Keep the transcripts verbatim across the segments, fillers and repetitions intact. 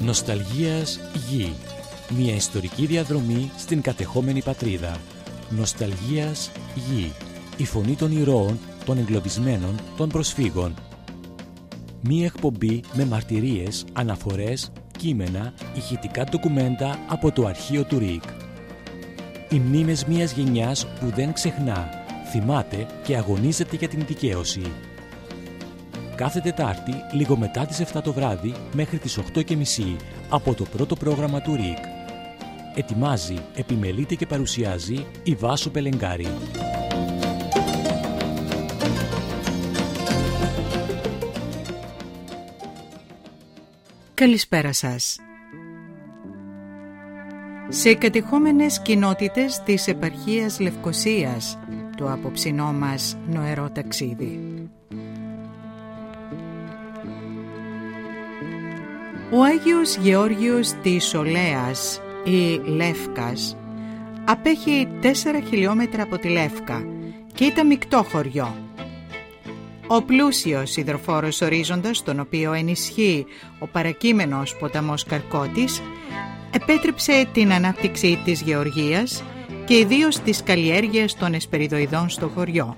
Νοσταλγίας γη. Μια ιστορική διαδρομή στην κατεχόμενη πατρίδα. Νοσταλγίας γη. Η φωνή των ηρώων, των εγκλωβισμένων, των προσφύγων. Μια εκπομπή με μαρτυρίες, αναφορές, κείμενα, ηχητικά ντοκουμέντα από το αρχείο του ΡΙΚ. Οι μνήμες μιας γενιάς που δεν ξεχνά, θυμάται και αγωνίζεται για την δικαίωση. Κάθε Τετάρτη, λίγο μετά τις εφτά το βράδυ, μέχρι τις οκτώ και μισή, από το πρώτο πρόγραμμα του ΡΙΚ. Ετοιμάζει, επιμελείται και παρουσιάζει η Βάσο Πελεγκάρη. Καλησπέρα σας. Σε κατεχόμενες κοινότητες της επαρχίας Λευκωσίας, το απόψινό μας νοερό ταξίδι. Ο Άγιος Γεώργιος της Ολέας ή Λεύκας απέχει τέσσερα χιλιόμετρα από τη Λεύκα και ήταν μεικτό χωριό. Ο πλούσιος υδροφόρος ορίζοντας, τον οποίο ενισχύει ο παρακείμενος ποταμός Καρκώτης, επέτρεψε την ανάπτυξη της γεωργίας και ιδίως της καλλιέργειας των εσπεριδοειδών στο χωριό.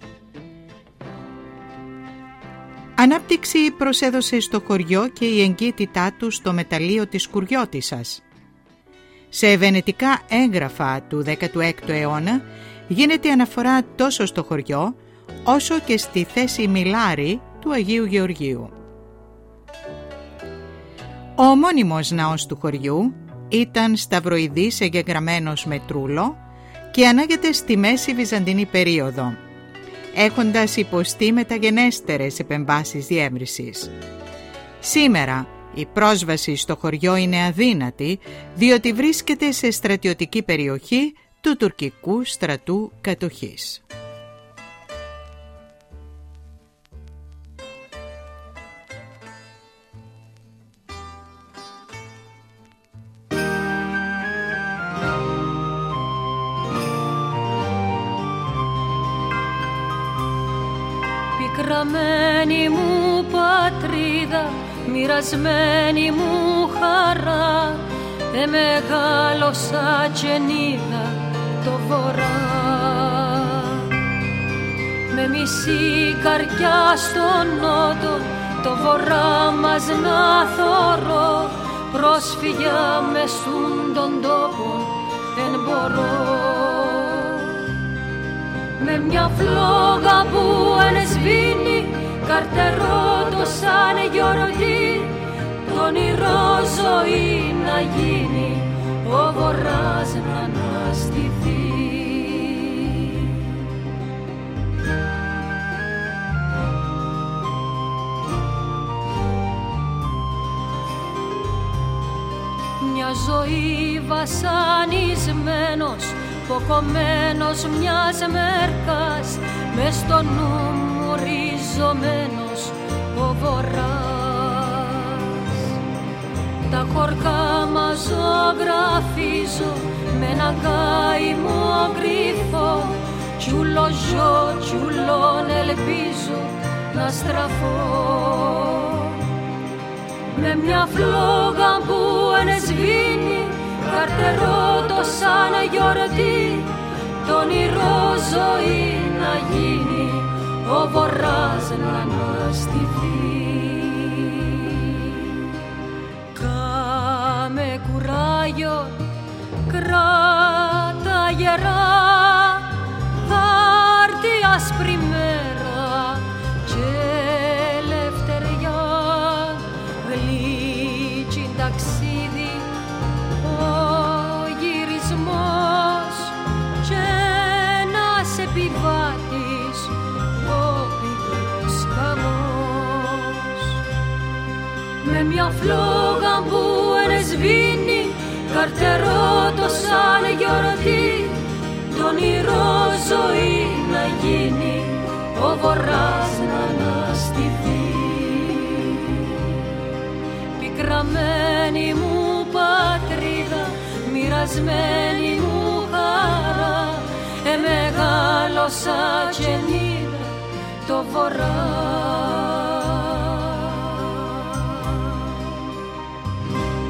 Ανάπτυξη προσέδωσε στο χωριό και η εγκύτητά του στο μεταλλείο της Κουριώτισσας. Σε βενετικά έγγραφα του δέκατου έκτου αιώνα γίνεται αναφορά τόσο στο χωριό όσο και στη θέση Μιλάρη του Αγίου Γεωργίου. Ο ομώνυμος ναός του χωριού ήταν σταυροειδής εγγεγραμμένος με τρούλο και ανάγεται στη μέση βυζαντινή περίοδο, έχοντας υποστεί μεταγενέστερες επεμβάσεις διεύρυνσης. Σήμερα η πρόσβαση στο χωριό είναι αδύνατη, διότι βρίσκεται σε στρατιωτική περιοχή του τουρκικού στρατού κατοχής. Πικραμένη μου πατρίδα, μοιρασμένη μου χαρά, εμεγάλωσα και είδα το βορρά. Με μισή καρδιά στον νότο, το βορρά μας να θωρώ, πρόσφυγια μες στον τον τόπο εν μπορώ. Με μια φλόγα που ανεσβήνει, καρτερώ το σαν γιορτή, το όνειρο ζωή να γίνει, ο βορράς να αναστηθεί. Μια ζωή βασανισμένος, ποκομμένος μιας μερκάς, μες στο νου μου ριζωμένος ο βορράς. Τα χωρκά μας ζωγραφίζω με ένα καημό κρυφό, κι ούλο ζω, κι ούλον ελπίζω να στραφώ. Με μια φλόγα που ανεσβήνει, καρτερώ το σαν γιορτή, το όνειρο ζωή να γίνει, ο βορράς να αναστηθεί. Κάμε κουράγιο, κράτα γερά, θα έρθει άσπρη μέρα και ελευθεριά, γλύκει ταξίδι και ένας επιβάτης ο πικρός χαμός. Με μια φλόγα που ενεσβήνει, καρτερώ το σαν γιορτή, το όνειρο ζωή να γίνει, ο βορράς να αναστηθεί. Πικραμένη μου πατρίδα, μοιρασμένη μου χαρά, εμεγάλωσα και είδα το βορρά.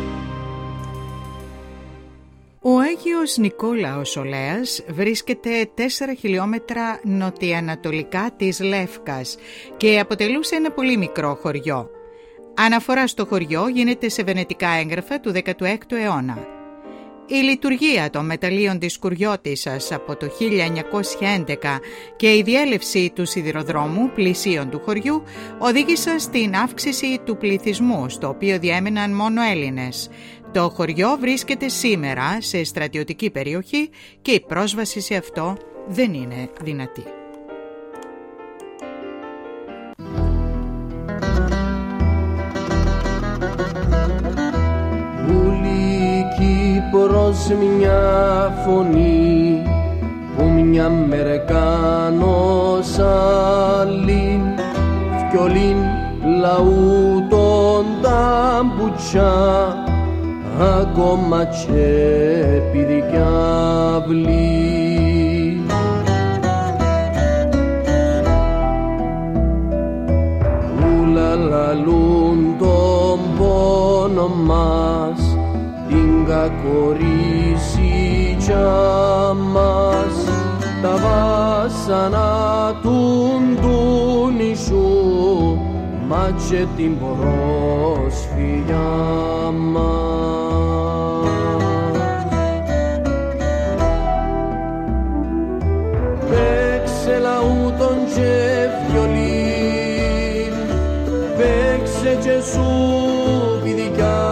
Άγιος Νικόλαος Ολέας βρίσκεται τέσσερα χιλιόμετρα νοτιοανατολικά της Λεύκας και αποτελούσε ένα πολύ μικρό χωριό. Αναφορά στο χωριό γίνεται σε βενετικά έγγραφα του δέκατου έκτου αιώνα. Η λειτουργία των μεταλλίων της Κουριώτισσας από το χίλια εννιακόσια έντεκα και η διέλευση του σιδηροδρόμου πλησίων του χωριού οδήγησαν στην αύξηση του πληθυσμού, στο οποίο διέμεναν μόνο Έλληνες. Το χωριό βρίσκεται σήμερα σε στρατιωτική περιοχή και η πρόσβαση σε αυτό δεν είναι δυνατή. Προς μια φωνή που μια μέρα κάνος άλλην φκιολήν λαού τον ταμπουτσά ακόμα και επειδή κι αυλή. Ούλα λαλούν τον πόνο μας την κακορίσι κι μας τα βάσανα του νησού μα και την προσφυγιά μας. Παίξε λαού τον και φιολίν, παίξε και σου πηδικιά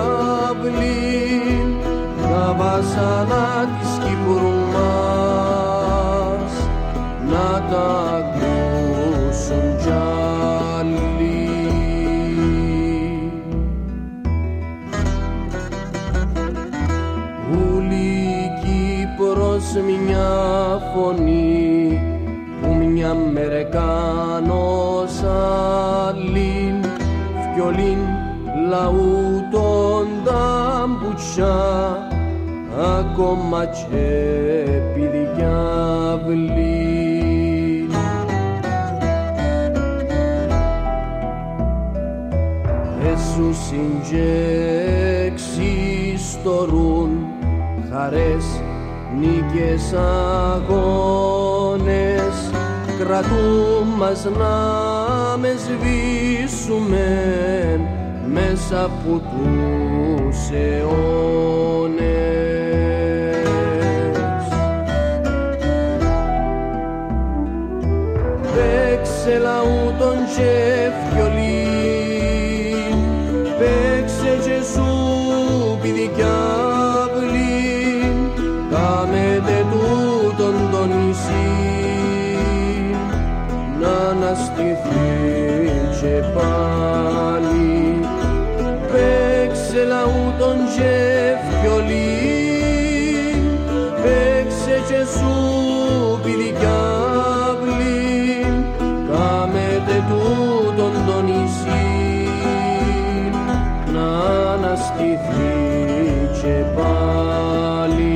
τα βάσανα της Κύπρου μας να τα ακούσουν κι άλλοι. Ούλη Κύπρος μια φωνή που μια μέρα κάνος άλλην φκιολήν λαού τον ταμπουτσά ακόμα και επειδή κι αυλή. Έσου εξιστορούν χαρές, νίκες, αγώνες κρατούν μας να με σβήσουμε μέσα από τους αιώνες. Παίξε λαού τον και φιολίν, παίξε και σου πηδικιά αυλήν, κάμετε τούτον το νησί να αναστηθεί και πάλι. Παίξε λαού τον και φιολίν, παίξε και σου πηδικιά αυλήν, κάμετε τούτον το νησί να αναστηθεί και πάλι.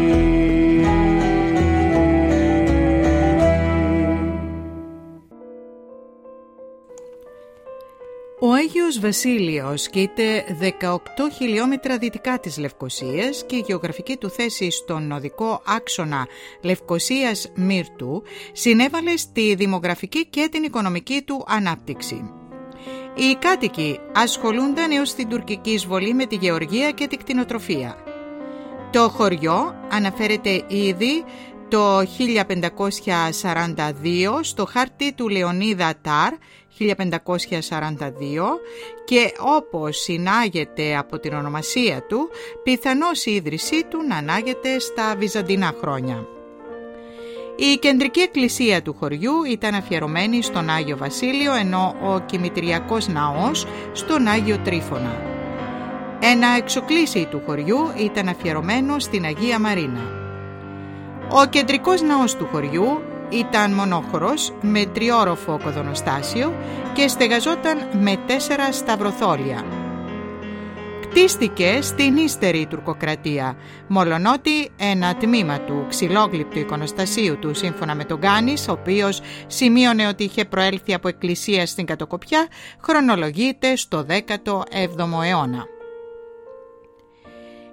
Ο Άγιος Βασίλειος κοίται δεκαοκτώ χιλιόμετρα δυτικά της Λευκωσίας και η γεωγραφική του θέση στον οδικό άξονα Λευκωσίας-Μύρτου συνέβαλε στη δημογραφική και την οικονομική του ανάπτυξη. Οι κάτοικοι ασχολούνταν έως την τουρκική εισβολή με τη γεωργία και τη κτηνοτροφία. Το χωριό αναφέρεται ήδη το χίλια πεντακόσια σαράντα δύο στο χάρτη του Λεωνίδα Τάρ χίλια πεντακόσια σαράντα δύο και όπως συνάγεται από την ονομασία του, πιθανώς η ίδρυσή του να ανάγεται στα βυζαντινά χρόνια. Η κεντρική εκκλησία του χωριού ήταν αφιερωμένη στον Άγιο Βασίλειο, ενώ ο κημητριακός ναός στον Άγιο Τρίφωνα. Ένα εξοκλήσι του χωριού ήταν αφιερωμένο στην Αγία Μαρίνα. Ο κεντρικός ναός του χωριού ήταν μονόχωρος με τριόροφο οκοδονοστάσιο και στεγαζόταν με τέσσερα σταυροθόλια. Κτίστηκε στην ύστερη τουρκοκρατία, μολονότι ένα τμήμα του ξυλόγλυπτου εικονοστασίου του σύμφωνα με τον Γκάνης, ο οποίος σημείωνε ότι είχε προέλθει από εκκλησία στην Κατοκοπιά, χρονολογείται στο δέκατο έβδομο αιώνα.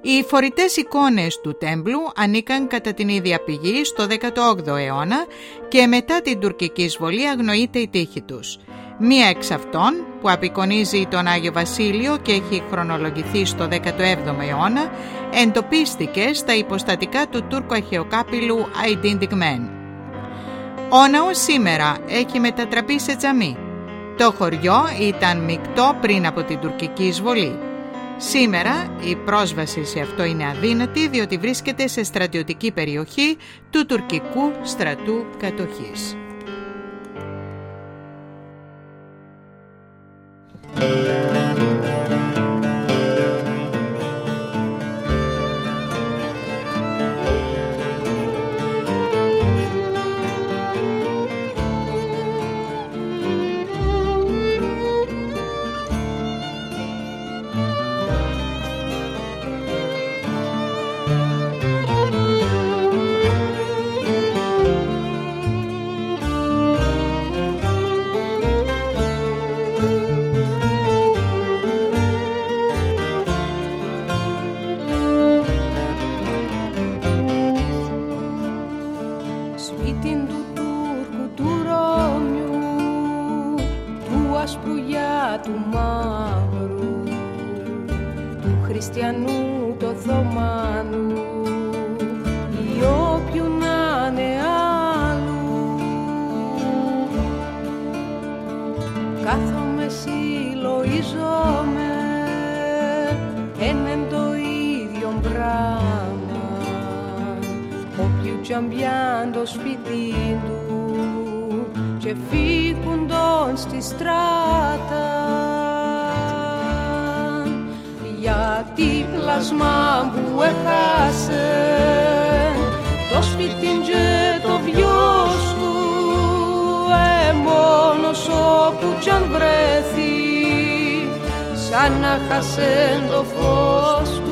Οι φορητές εικόνες του τέμπλου ανήκαν κατά την ίδια πηγή στο δέκατο όγδοο αιώνα και μετά την τουρκική εισβολή αγνοείται η τύχη τους. Μία εξ αυτών, που απεικονίζει τον Άγιο Βασίλειο και έχει χρονολογηθεί στο δέκατο έβδομο αιώνα, εντοπίστηκε στα υποστατικά του Τούρκου αρχαιοκάπηλου Αϊντίν Τιγμέν. Ο ναός σήμερα έχει μετατραπεί σε τζαμί. Το χωριό ήταν μεικτό πριν από την τουρκική εισβολή. Σήμερα η πρόσβαση σε αυτό είναι αδύνατη, διότι βρίσκεται σε στρατιωτική περιοχή του τουρκικού στρατού κατοχής. Cambiando spitito c'è ficundon sti strata γιατί πλασμά που έχασε το σπίτι και το βιός του ε, μόνος όπου κι αν βρέθει σαν να χασε το φως του.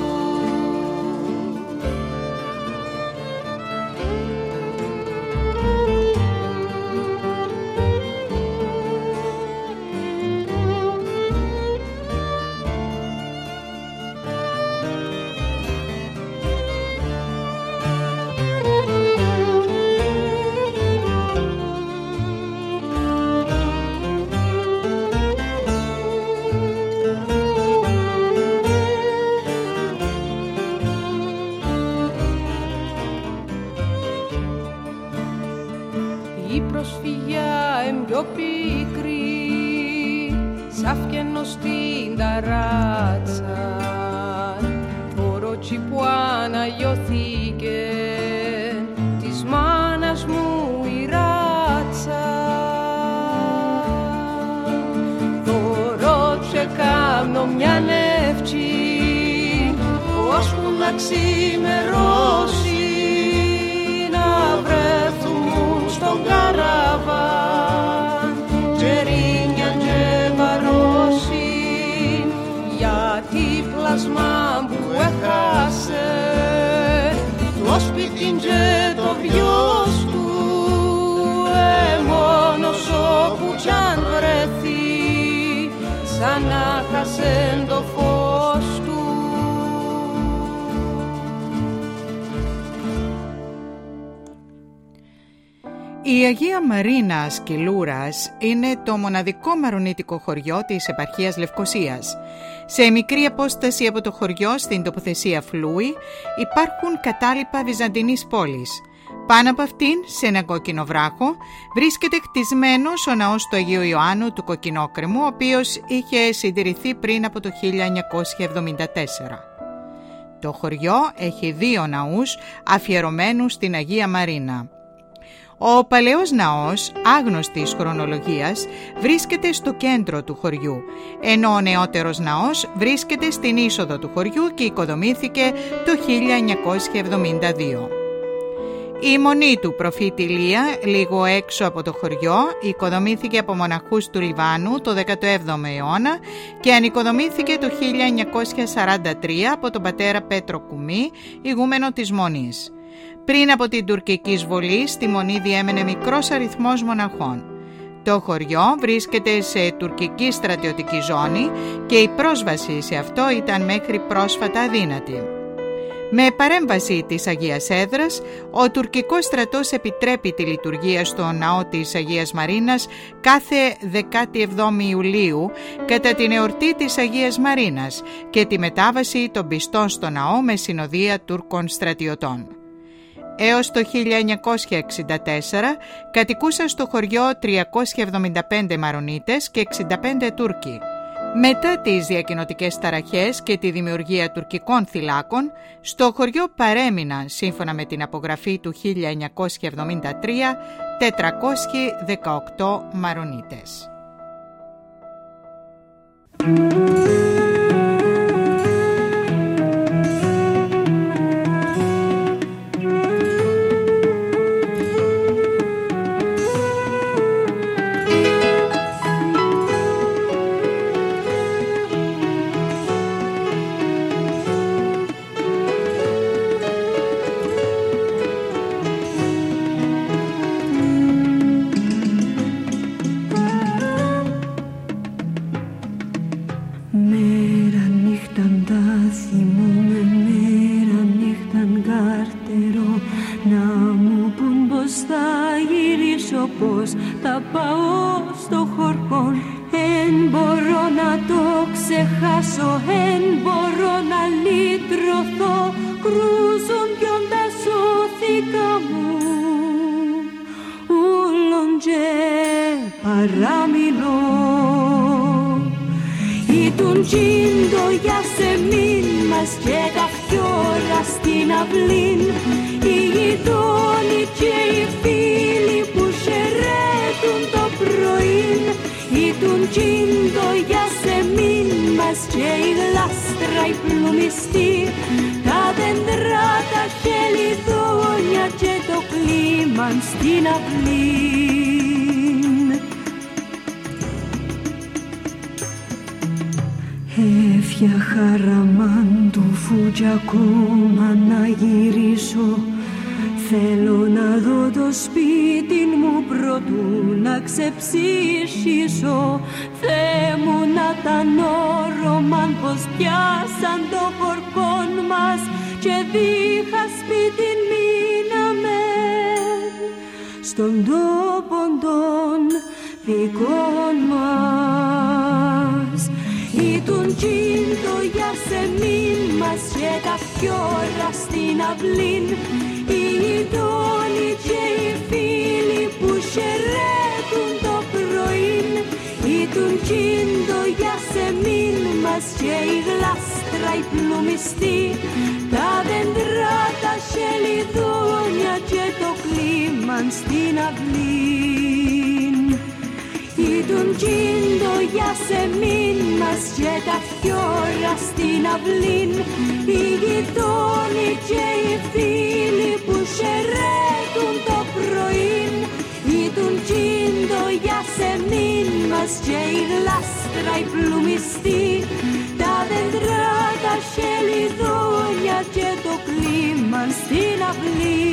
Ξημερώσει να βρεθούν στον καραβάν τζερίνια και βαρώσει γιατί πλασμά που έχασε το σπίτι και το βιός του ε, μόνος όπου κι αν βρεθεί σαν να χασε το φως του. Η Αγία Μαρίνα Σκυλούρας είναι το μοναδικό μαρονίτικο χωριό της επαρχίας Λευκωσίας. Σε μικρή απόσταση από το χωριό, στην τοποθεσία Φλούη, υπάρχουν κατάλοιπα βυζαντινής πόλης. Πάνω από αυτήν, σε ένα κόκκινο βράχο, βρίσκεται χτισμένος ο ναός του Αγίου Ιωάννου του Κοκκινόκρεμου, ο οποίος είχε συντηρηθεί πριν από το χίλια εννιακόσια εβδομήντα τέσσερα. Το χωριό έχει δύο ναούς αφιερωμένους στην Αγία Μαρίνα. Ο παλαιός ναός, άγνωστης χρονολογίας, βρίσκεται στο κέντρο του χωριού, ενώ ο νεότερος ναός βρίσκεται στην είσοδο του χωριού και οικοδομήθηκε το χίλια εννιακόσια εβδομήντα δύο. Η μονή του προφήτη Ηλία, λίγο έξω από το χωριό, οικοδομήθηκε από μοναχούς του Λιβάνου το δέκατο έβδομο αιώνα και ανοικοδομήθηκε το χίλια εννιακόσια σαράντα τρία από τον πατέρα Πέτρο Κουμί, ηγούμενο της Μονής. Πριν από την τουρκική εισβολή, στη Μονή διέμενε μικρός αριθμός μοναχών. Το χωριό βρίσκεται σε τουρκική στρατιωτική ζώνη και η πρόσβαση σε αυτό ήταν μέχρι πρόσφατα αδύνατη. Με παρέμβαση της Αγίας Έδρας, ο τουρκικός στρατός επιτρέπει τη λειτουργία στο ναό της Αγίας Μαρίνας κάθε δεκάτη εβδόμη Ιουλίου κατά την εορτή της Αγίας Μαρίνας και τη μετάβαση των πιστών στο ναό με συνοδεία Τούρκων στρατιωτών. Έως το χίλια εννιακόσια εξήντα τέσσερα κατοικούσαν στο χωριό τριακόσιοι εβδομήντα πέντε Μαρονίτες και εξήντα πέντε Τούρκοι. Μετά τις διακοινωτικές ταραχές και τη δημιουργία τουρκικών θυλάκων, στο χωριό παρέμειναν, σύμφωνα με την απογραφή του χίλια εννιακόσια εβδομήντα τρία, τετρακόσιοι δεκαοκτώ Μαρονίτες. Θα πάω στο χορκόν, εν μπορώ να το ξεχάσω, εν μπορώ να λυτρωθώ, κρούζοντας σώθηκα μου, ούλον και παραμιλώ. Ήτουν τσίντο για σεμήν μας και τα φιόρα στην αυλήν, οι γειτόνοι και οι φίλοι που χαιρέτουν το πρωίν. Ήτουν τσίντο για σεμήν μας και η γλάστρα η πλουμιστή, τα δέντρα τα χελιδόνια και το κλίμα στην αυλή. Έφια χαραμάν του φούτια ακόμα να γυρίσω, θέλω να δω το σπίτι μου προτού να ξεψυχήσω. Θεέ μου να τα νόρομαν πως πιάσαν το χορκόν μας και δίχα σπίτι μείναμε στον τόπο των δικών μας. Ήτουν τσίντο για σεμήν μας και τα φιόρα στην αυλήν, οι γειτόνοι και οι φίλοι που χαιρέτουν το πρωίν. Ήτουν τσίντο για σεμήν μας και η γλάστρα η πλουμιστή, τα δέντρα τα χελιδόνια και το κλίμα στην αυλή. Ήτουν τσίντο για σεμήν μας και τα φιόρα στην αυλήν, οι γειτόνοι και οι φίλοι που χαιρέτουν το πρωίν. Ήτουν τσίντο για σεμήν μας και η γλάστρα η πλουμιστή, τα δέντρα τα χελιδόνια και το κλίμα στην αυλή.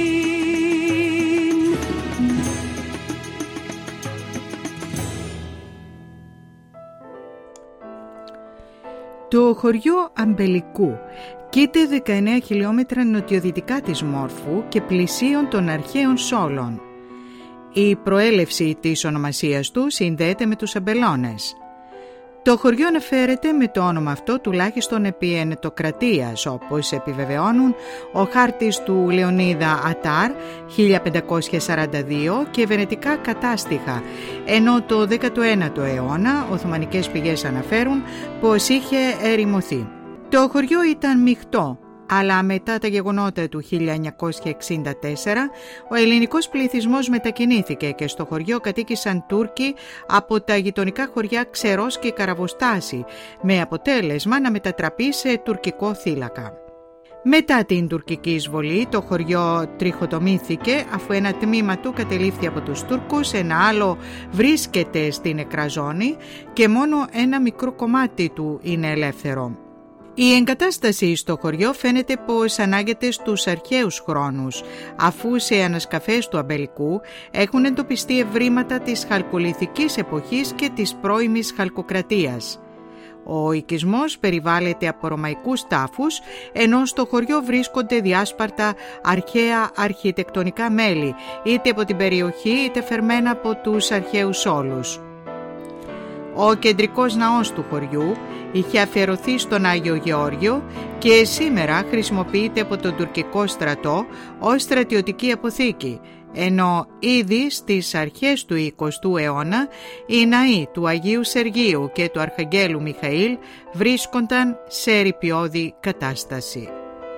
Το χωριό Αμπελικού κοίται δεκαεννέα χιλιόμετρα νοτιοδυτικά της Μόρφου και πλησίων των αρχαίων Σόλων. Η προέλευση της ονομασίας του συνδέεται με τους αμπελώνες. Το χωριό αναφέρεται με το όνομα αυτό τουλάχιστον επί ενετοκρατίας, όπως επιβεβαιώνουν ο χάρτης του Λεωνίδα Ατάρ χίλια πεντακόσια σαράντα δύο και βενετικά κατάστοιχα, ενώ το δέκατο ένατο αιώνα οθωμανικές πηγές αναφέρουν πως είχε ερημωθεί. Το χωριό ήταν μειχτό, αλλά μετά τα γεγονότα του χίλια εννιακόσια εξήντα τέσσερα ο ελληνικός πληθυσμός μετακινήθηκε και στο χωριό κατοίκησαν Τούρκοι από τα γειτονικά χωριά Ξερός και Καραβοστάση, με αποτέλεσμα να μετατραπεί σε τουρκικό θύλακα. Μετά την τουρκική εισβολή το χωριό τριχοτομήθηκε, αφού ένα τμήμα του κατελήφθη από τους Τούρκους, ένα άλλο βρίσκεται στην νεκρά ζώνη και μόνο ένα μικρό κομμάτι του είναι ελεύθερο. Η εγκατάσταση στο χωριό φαίνεται πως ανάγεται στους αρχαίους χρόνους, αφού σε ανασκαφές του Αμπελικού έχουν εντοπιστεί ευρήματα της χαλκολιθικής εποχής και της πρώιμης χαλκοκρατίας. Ο οικισμός περιβάλλεται από ρωμαϊκούς τάφους, ενώ στο χωριό βρίσκονται διάσπαρτα αρχαία αρχιτεκτονικά μέλη, είτε από την περιοχή είτε φερμένα από τους αρχαίους όλους. Ο κεντρικός ναός του χωριού είχε αφιερωθεί στον Άγιο Γεώργιο και σήμερα χρησιμοποιείται από τον τουρκικό στρατό ως στρατιωτική αποθήκη, ενώ ήδη στις αρχές του εικοστού αιώνα οι ναοί του Αγίου Σεργίου και του Αρχαγγέλου Μιχαήλ βρίσκονταν σε ερειπιώδη κατάσταση.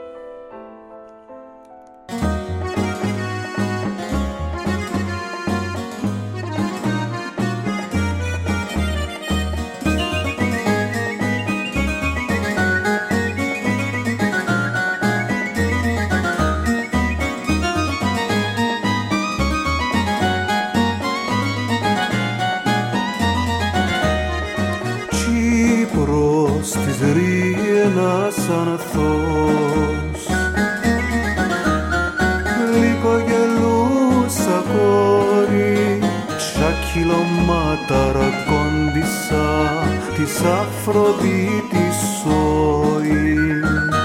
Ένας ανθός λίγο γελούσα κόρη, τσα κιλομάτρα κόντισα της Αφροδίτης σόη.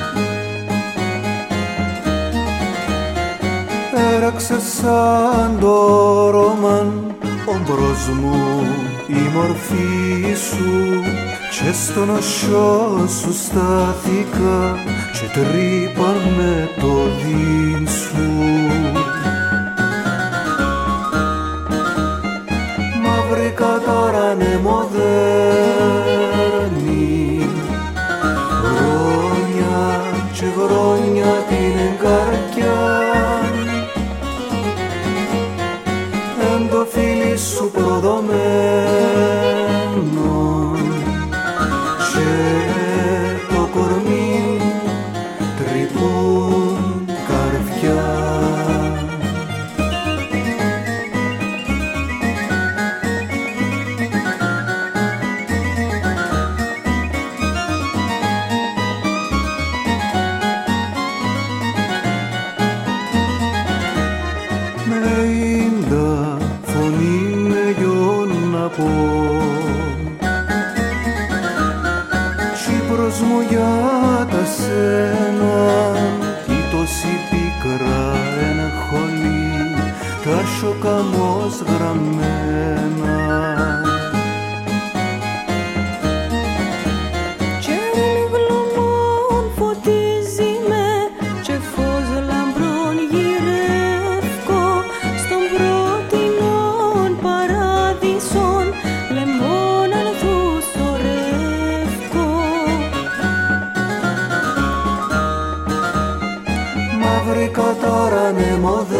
Έραξε σαν το ρόμαν όμπρος μου η μορφή σου, και στο νοσιό σου στάθηκα και τρύπαν με το δίν σου. Μα βρήκα τώρα ναι μοδέρνη χρόνια και χρόνια την εγκαρκιά, εν το φίλι σου προδομένο και το κορμί τρυπούν καρφιά. Με ίντα φωνή με γιον να πω, Κύπρος μου για τα σένα, κι τόση πίκρα εν χολή, τα σοκαμός γραμμένα. Και γλωμόν φωτίζει με, και φως λαμπρών γυρεύκω, στον πρότινον παράδεισον, λεμόν ανθούς ορεύκω. Βρήκα τώρα ναι μοδέρνη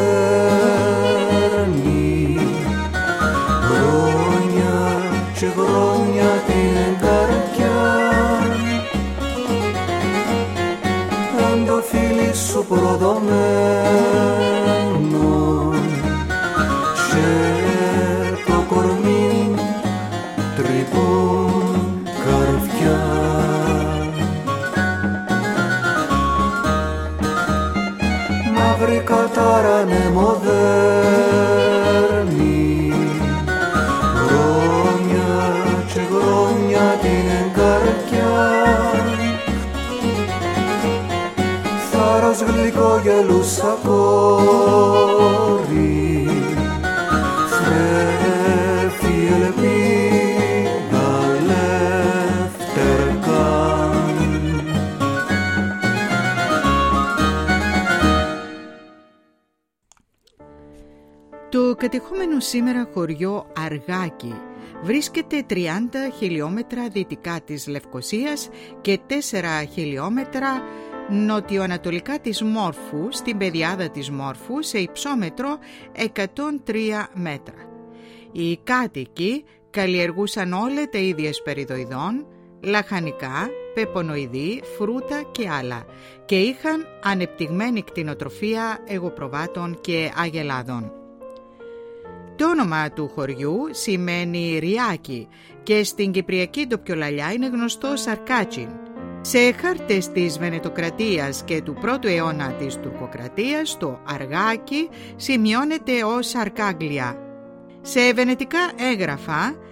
χρόνια και χρόνια την εγκαρκιά, εν το φίλι σου προδομένο και το κορμί τρυπούν καρφιά. Βρήκα τώρα ναι μοδέρνη χρόνια και χρόνια την εγκαρκιά, θάρρος γλυκό γελούσα κόρη, θρέφει ελπίδα λευτερκά. Το κατεχόμενο σήμερα χωριό Αργάκι βρίσκεται τριάντα χιλιόμετρα δυτικά της Λευκωσίας και τέσσερα χιλιόμετρα νοτιοανατολικά της Μόρφου, στην πεδιάδα της Μόρφου, σε υψόμετρο εκατόν τρία μέτρα. Οι κάτοικοι καλλιεργούσαν όλα τα είδη εσπεριδοειδών, λαχανικά, πεπωνοειδή, φρούτα και άλλα και είχαν ανεπτυγμένη κτηνοτροφία εγωπροβάτων και αγελάδων. Το όνομα του χωριού σημαίνει Ριάκι και στην κυπριακή ντοπιολαλιά είναι γνωστό Σαρκάτσιν. Σε χάρτες της Βενετοκρατίας και του πρώτου αιώνα της Τουρκοκρατίας το Αργάκι σημειώνεται ως Αρκάγλια. Σε βενετικά έγγραφα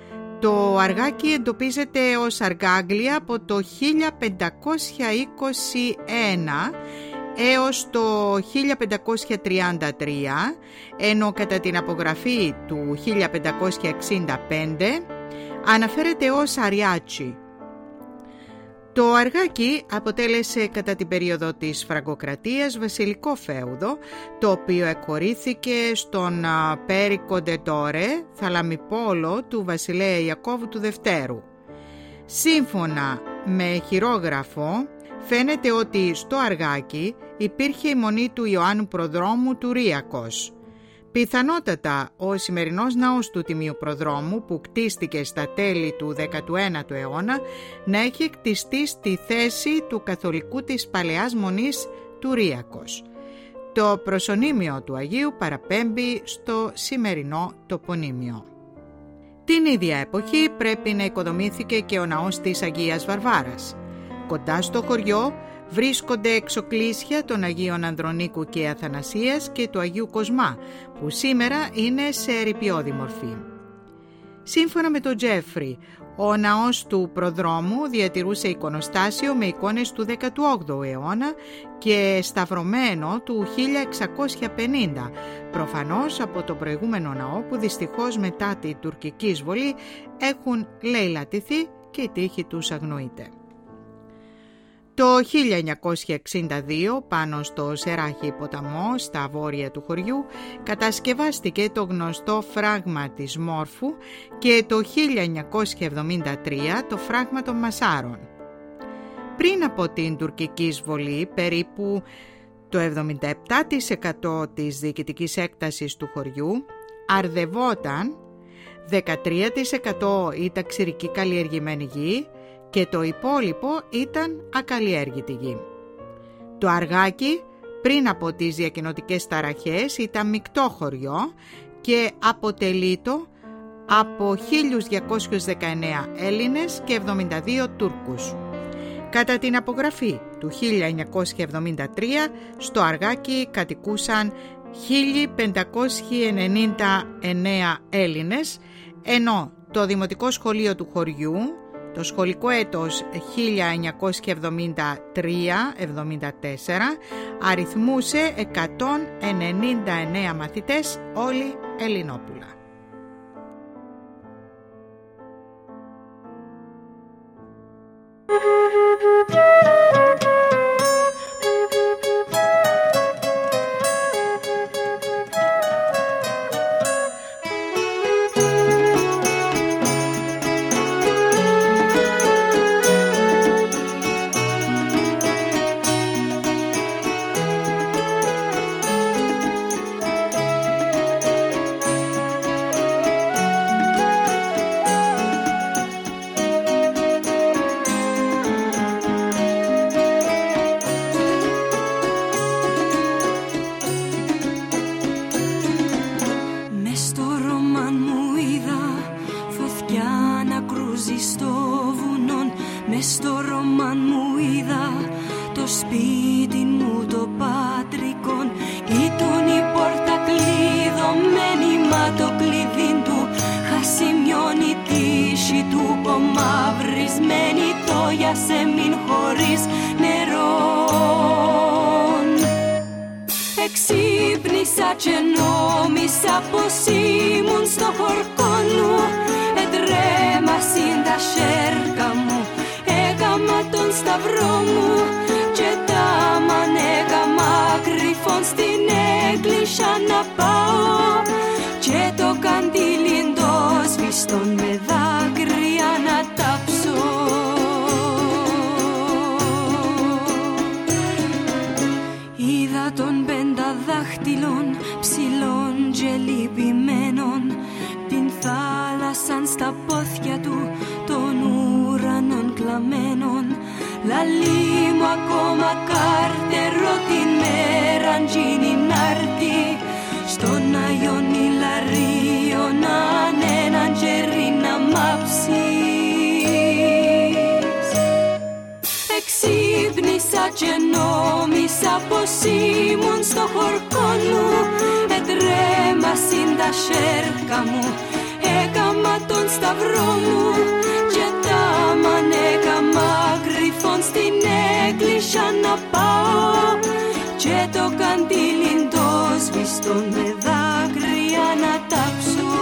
Το αργάκι εντοπίζεται ως Αργάγλια από το χίλια πεντακόσια είκοσι ένα έως το χίλια πεντακόσια τριάντα τρία, ενώ κατά την απογραφή του χίλια πεντακόσια εξήντα πέντε αναφέρεται ως Αριάτσι. Το αργάκι αποτέλεσε κατά την περίοδο της Φραγκοκρατίας βασιλικό φέουδο, το οποίο εκχωρήθηκε στον Πέρικο Ντετόρε, θαλαμιπόλο του βασιλέα Ιακώβου του Δευτέρου. Σύμφωνα με χειρόγραφο, φαίνεται ότι στο αργάκι υπήρχε η μονή του Ιωάννου Προδρόμου του Ρύακος. Πιθανότατα ο σημερινός ναός του Τιμίου Προδρόμου, που κτίστηκε στα τέλη του δέκατου ένατου αιώνα, να έχει κτιστεί στη θέση του καθολικού της Παλαιάς Μονής του Ρύακος. Το προσωνύμιο του Αγίου παραπέμπει στο σημερινό τοπονύμιο. Την ίδια εποχή πρέπει να οικοδομήθηκε και ο ναός της Αγίας Βαρβάρας. Κοντά στο χωριό βρίσκονται εξοκλήσια των Αγίων Ανδρονίκου και Αθανασίας και του Αγίου Κοσμά, που σήμερα είναι σε ερειπιώδη μορφή. Σύμφωνα με τον Τζέφρι, ο ναός του Προδρόμου διατηρούσε εικονοστάσιο με εικόνες του δέκατου όγδοου αιώνα και σταυρωμένο του χίλια εξακόσια πενήντα, προφανώς από το προηγούμενο ναό που δυστυχώς μετά την τουρκική εισβολή έχουν λαιλατηθεί και η τύχη τους αγνοείται. Το χίλια εννιακόσια εξήντα δύο, πάνω στο Σεράχη ποταμό, στα βόρεια του χωριού, κατασκευάστηκε το γνωστό φράγμα της Μόρφου και το χίλια εννιακόσια εβδομήντα τρία το φράγμα των Μασάρων. Πριν από την τουρκική εισβολή, περίπου το εβδομήντα επτά τοις εκατό της διοικητικής έκτασης του χωριού αρδευόταν, δεκατρία τοις εκατό ήταν ξηρική καλλιεργημένη γη και το υπόλοιπο ήταν ακαλλιέργητη γη. Το αργάκι πριν από τις διακοινωτικές ταραχές ήταν μεικτό χωριό και αποτελείτο από χίλια διακόσιους δεκαεννέα Έλληνες και εβδομήντα δύο Τούρκους. Κατά την απογραφή του χίλια εννιακόσια εβδομήντα τρία στο αργάκι κατοικούσαν χίλια πεντακόσιοι ενενήντα εννέα Έλληνες, ενώ το δημοτικό σχολείο του χωριού, το σχολικό έτος χίλια εννιακόσια εβδομήντα τρία εβδομήντα τέσσερα, αριθμούσε εκατόν ενενήντα εννέα μαθητές, όλοι Ελληνόπουλα. Εξύπνησα και νόμισα πως ήμουν στο χορκόνο. Εδρέμασιν τα σέρκα μου, έκαμα τον σταυρό μου και τα μανέγαμα κρυφών στην έγκλισσα να πάω και το καντήλι το σβηστόν με δάκρυα να τάψω. Είδα των πενταδάχτυλων ψηλών και λυπημένων την θάλασσαν στα πόθια του των ουρανών κλαμμένων. Λαλή μου ακόμα κάρτερο την μέρα γίνει νάρτη στον Άγιον Ιλαρίο να έναν τζέρι να μάψεις. Εξύπνησα και νόμισα πως ήμουν στο χορκό μου. Εδρέμασιν τα σέρκα μου, έκαμα τον σταυρό μου και τα μαν έκαμα κρυφών στην έκκλησια να πάω και το καντήλιν το σβηστόν με δάκρυα να τάψω.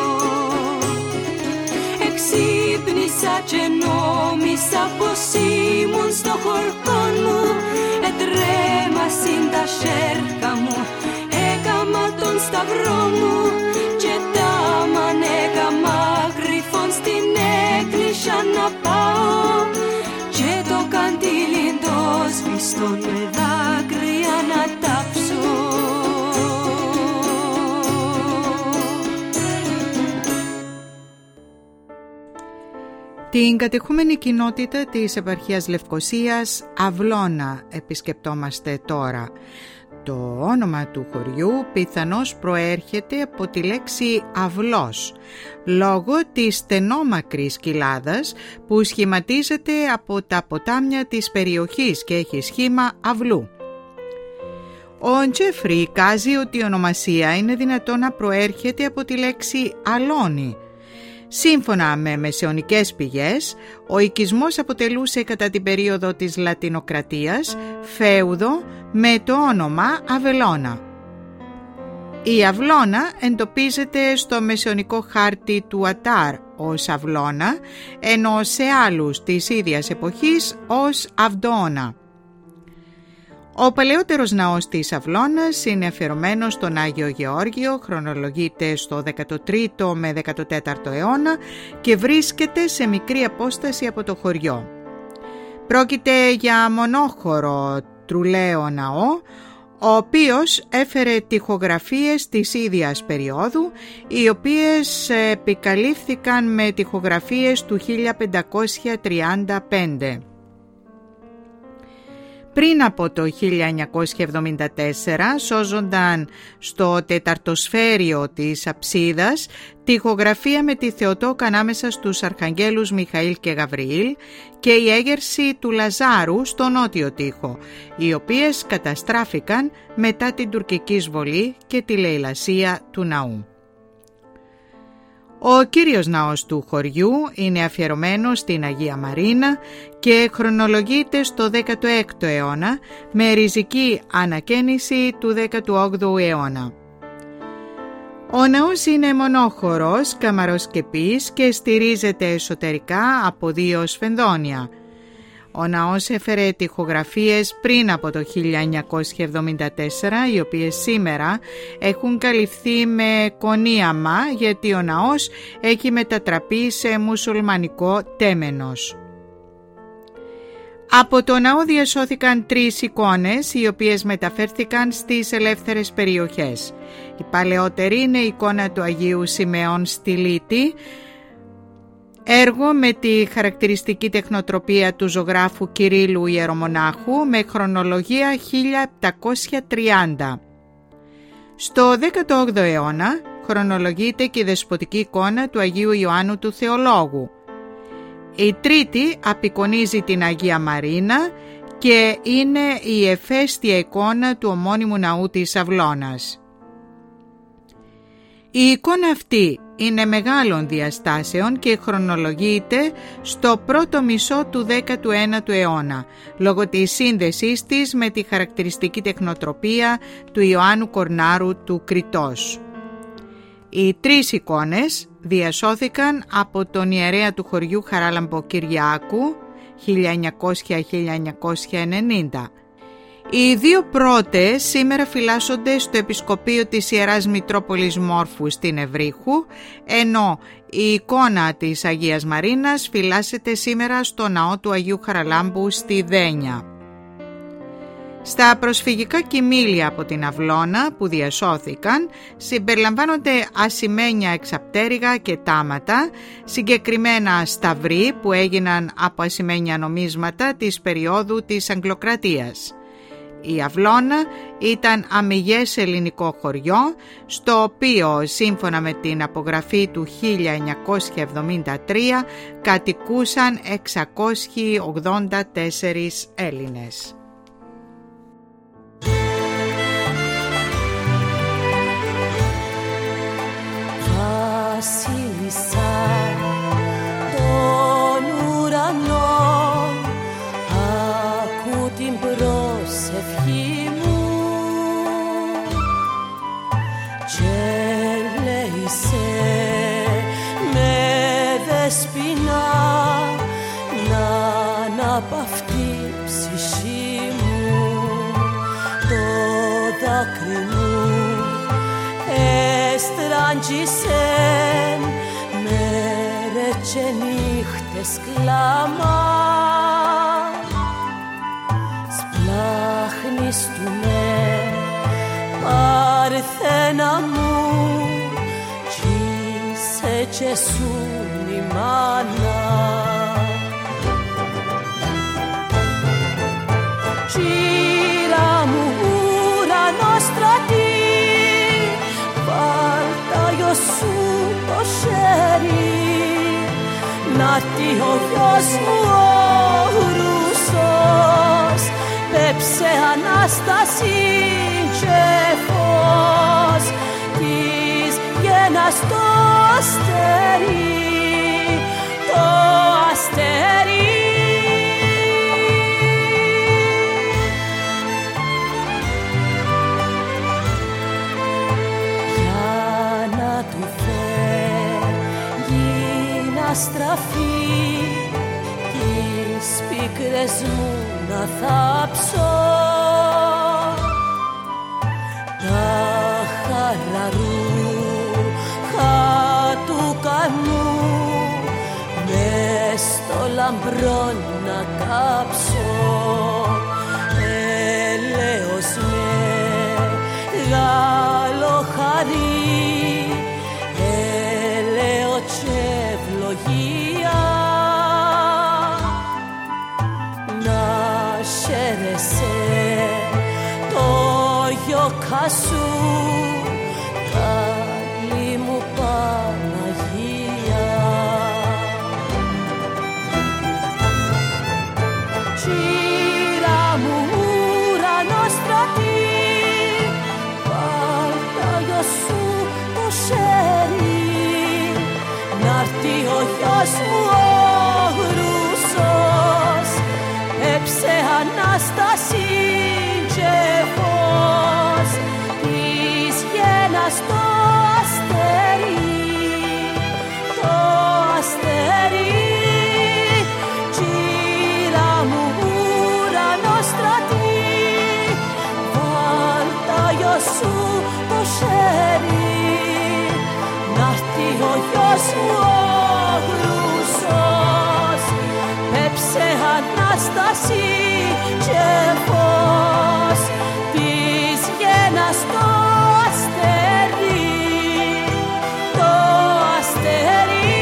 Εξύπνησα και νόμισα πως ήμουν στο χορκόν μου, ετρέμασιν τα σέρκα μου, έκαμα τον σταυρό μου και τα μαν έκαμα κρυφών στην έκκλησια να πάω και το καντήλιν το σβηστόν με δάκρυα να τάψω. Την κατεχούμενη κοινότητα της επαρχίας Λευκωσίας, Αυλώνα, επισκεπτόμαστε τώρα. Το όνομα του χωριού πιθανώς προέρχεται από τη λέξη αυλός, λόγω της στενόμακρης κοιλάδας που σχηματίζεται από τα ποτάμια της περιοχής και έχει σχήμα αυλού. Ο Τζέφρι εικάζει ότι η ονομασία είναι δυνατό να προέρχεται από τη λέξη αλόνι. Σύμφωνα με μεσαιωνικές πηγές, ο οικισμός αποτελούσε κατά την περίοδο της Λατινοκρατίας φέουδο με το όνομα Αβελώνα. Η Αυλώνα εντοπίζεται στο μεσαιωνικό χάρτη του Ατάρ ως Αυλώνα, ενώ σε άλλους της ίδιας εποχής ως Αυδώνα. Ο παλαιότερος ναός της Αυλώνας είναι αφιερωμένος στον Άγιο Γεώργιο, χρονολογείται στο δεκατρίτο με δεκατέταρτο αιώνα και βρίσκεται σε μικρή απόσταση από το χωριό. Πρόκειται για μονόχωρο τρουλαίο ναό, ο οποίος έφερε τοιχογραφίες της ίδιας περίοδου, οι οποίες επικαλύφθηκαν με τοιχογραφίες του χίλια πεντακόσια τριάντα πέντε. Πριν από το χίλια εννιακόσια εβδομήντα τέσσερα σώζονταν στο τεταρτοσφαίριο της αψίδας τοιχογραφία με τη Θεοτόκα ανάμεσα στους αρχαγγέλους Μιχαήλ και Γαβριήλ και η έγερση του Λαζάρου στο νότιο τοίχο, οι οποίες καταστράφηκαν μετά την τουρκική εισβολή και τη λαιλασία του ναού. Ο κύριος ναός του χωριού είναι αφιερωμένος στην Αγία Μαρίνα και χρονολογείται στο δέκατο έκτο αιώνα με ριζική ανακαίνιση του δέκατου όγδοου αιώνα. Ο ναός είναι μονόχωρος, καμαροσκεπής και στηρίζεται εσωτερικά από δύο σφενδόνια. Ο ναός έφερε τοιχογραφίες πριν από το χίλια εννιακόσια εβδομήντα τέσσερα, οι οποίες σήμερα έχουν καλυφθεί με κονίαμα γιατί ο ναός έχει μετατραπεί σε μουσουλμανικό τέμενος. Από το ναό διασώθηκαν τρεις εικόνες, οι οποίες μεταφέρθηκαν στις ελεύθερες περιοχές. Η παλαιότερη είναι η εικόνα του Αγίου Σιμεών στη Λύτη, έργο με τη χαρακτηριστική τεχνοτροπία του ζωγράφου Κυρίλλου Ιερομονάχου με χρονολογία χίλια επτακόσια τριάντα. Στο δέκατο όγδοο αιώνα χρονολογείται και η δεσποτική εικόνα του Αγίου Ιωάννου του Θεολόγου. Η τρίτη απεικονίζει την Αγία Μαρίνα και είναι η εφαίστεια εικόνα του ομώνυμου ναού της Αυλώνας. Η εικόνα αυτή είναι μεγάλων διαστάσεων και χρονολογείται στο πρώτο μισό του δέκατου ένατου αιώνα, λόγω της σύνδεσής της με τη χαρακτηριστική τεχνοτροπία του Ιωάννου Κορνάρου του Κριτός. Οι τρεις εικόνες διασώθηκαν από τον ιερέα του χωριού Χαράλαμπο Κυριάκου χίλια εννιακόσια με χίλια εννιακόσια ενενήντα. Οι δύο πρώτες σήμερα φυλάσσονται στο Επισκοπείο της Ιεράς Μητρόπολης Μόρφου στην Ευρύχου, ενώ η εικόνα της Αγίας Μαρίνας φυλάσσεται σήμερα στο ναό του Αγίου Χαραλάμπου στη Δένια. Στα προσφυγικά κοιμήλια από την Αυλώνα που διασώθηκαν συμπεριλαμβάνονται ασημένια εξαπτέρυγα και τάματα, συγκεκριμένα σταυροί που έγιναν από ασημένια νομίσματα της περίοδου της Αγγλοκρατίας. Η Αυλώνα ήταν αμιγές ελληνικό χωριό, στο οποίο σύμφωνα με την απογραφή του χίλια εννιακόσια εβδομήντα τρία κατοικούσαν εξακόσιοι ογδόντα τέσσερις Έλληνες. Βασίλισσα δέσποινα να αναπαυτεί ψυχή μου, το δάκρυ μου εστραντζισεν μέρε και νύχτες κλάμα. Σπλάχνιστουνε παρθένα μου κι είσαι και σουν η μάνα. Κύρα μου ουρανό στρατή, βάλτα γιο σου το χέρι, να'ρθεί ο γιος μου ο Ρούσος, πέψε Ανάσταση και φως της γένας το αστέρι, το αστέρι. Στραφεί τις πίκρες μου να θάψω, τα χαραρούχα του καμού μες στο λαμπρό να κάψω. Έλεος μεγάλο χαρί, έλεο και ευλογία, να χαίρεσαι το γιώκα σου, καλή μου Παναγία. Κύρα μου ουρανό στρατή, πάρτα γιο σου το χέρι, να'ρθεί ο γιος μου ο Ρούσος, έψε Ανάσταση και φως της γένας το αστέρι, το αστέρι. Κύρα μου ουρανό στρατή, βάλτα γιο σου το χέρι, να'ρθεί ο γιος μου ο Ρούσος, πέψε Ανάσταση και φως της γένας το αστέρι, το αστέρι.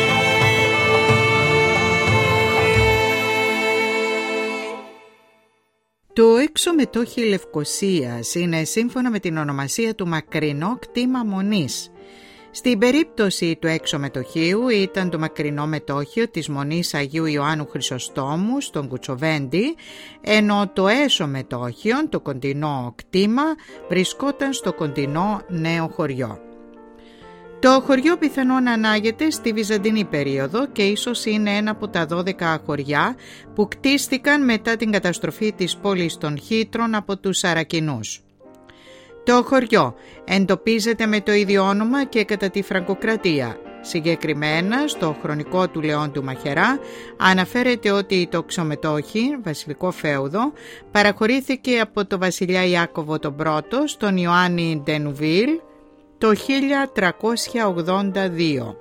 Το έξω μετόχι Λευκωσίας είναι σύμφωνα με την ονομασία του μακρινό κτήμα Μονής. Στην περίπτωση του έξω μετοχείου ήταν το μακρινό μετόχιο της Μονής Αγίου Ιωάννου Χρυσοστόμου στον Κουτσοβέντη, ενώ το έσω μετόχιο, το κοντινό κτήμα, βρισκόταν στο κοντινό νέο χωριό. Το χωριό πιθανόν ανάγεται στη Βυζαντινή περίοδο και ίσως είναι ένα από τα δώδεκα χωριά που κτίστηκαν μετά την καταστροφή της πόλης των Χήτρων από τους Σαρακινούς. Το χωριό εντοπίζεται με το ίδιο όνομα και κατά τη Φραγκοκρατία. Συγκεκριμένα, στο χρονικό του Λεόν του Μαχαιρά αναφέρεται ότι το ξομετόχι, βασιλικό φέουδο, παραχωρήθηκε από το βασιλιά Ιάκωβο τον Πρώτο στον Ιωάννη Ντενουβίλ το χίλια τριακόσια ογδόντα δύο.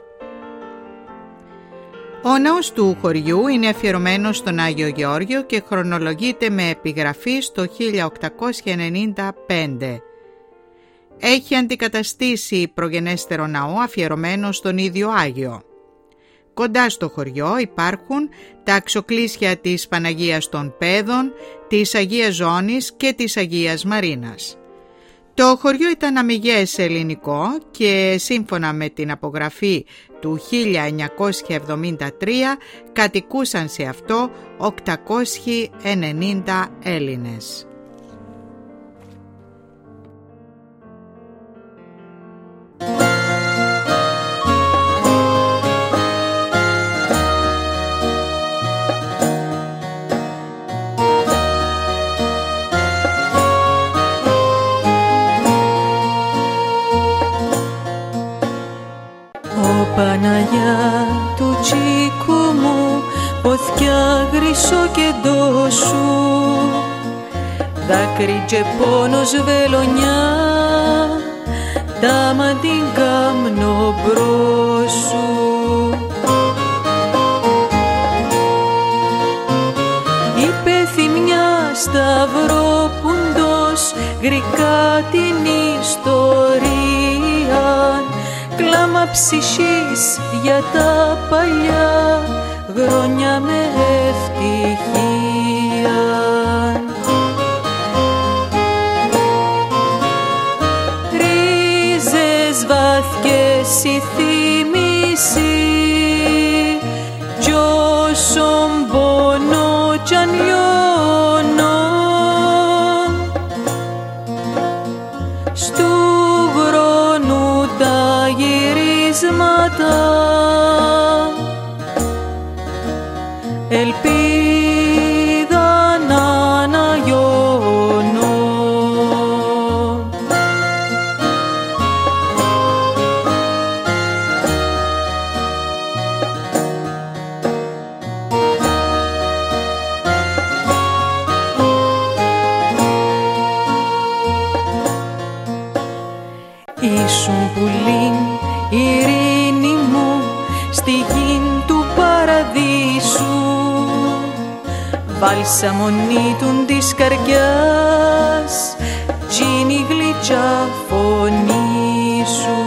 Ο ναός του χωριού είναι αφιερωμένος στον Άγιο Γεώργιο και χρονολογείται με επιγραφή στο χίλια οκτακόσια ενενήντα πέντε. Έχει αντικαταστήσει προγενέστερο ναό αφιερωμένο στον ίδιο Άγιο. Κοντά στο χωριό υπάρχουν τα αξοκλήσια της Παναγίας των Πέδων, της Αγίας Ζώνης και της Αγίας Μαρίνας. Το χωριό ήταν αμιγές ελληνικό και σύμφωνα με την απογραφή του χίλια εννιακόσια εβδομήντα τρία κατοικούσαν σε αυτό οκτακόσιοι ενενήντα Έλληνες. Παναγιά του τσίκου μου, ποθιά γρυσό και ντόσου, δάκρυ και πόνος βελονιά, τα μα την κάμνο μπρόσου. Είπε θυμιά σταυρόπουντος, γρικά την ιστορία, κλάμα ψυχής για τα παλιά χρόνια με ευτυχία. Ρίζες βαθιές η θύμηση κι όσον πονώ κι αν λιώνω, στου χρόνου τα γυρίσματα ελπίδα να αναγιώνω. Ήσουν πουλήν ειρήνη μου στη γη του παραδείσου, βαλσαμονίτουν της καρδιάς τζίνι γλυκιά φωνή σου.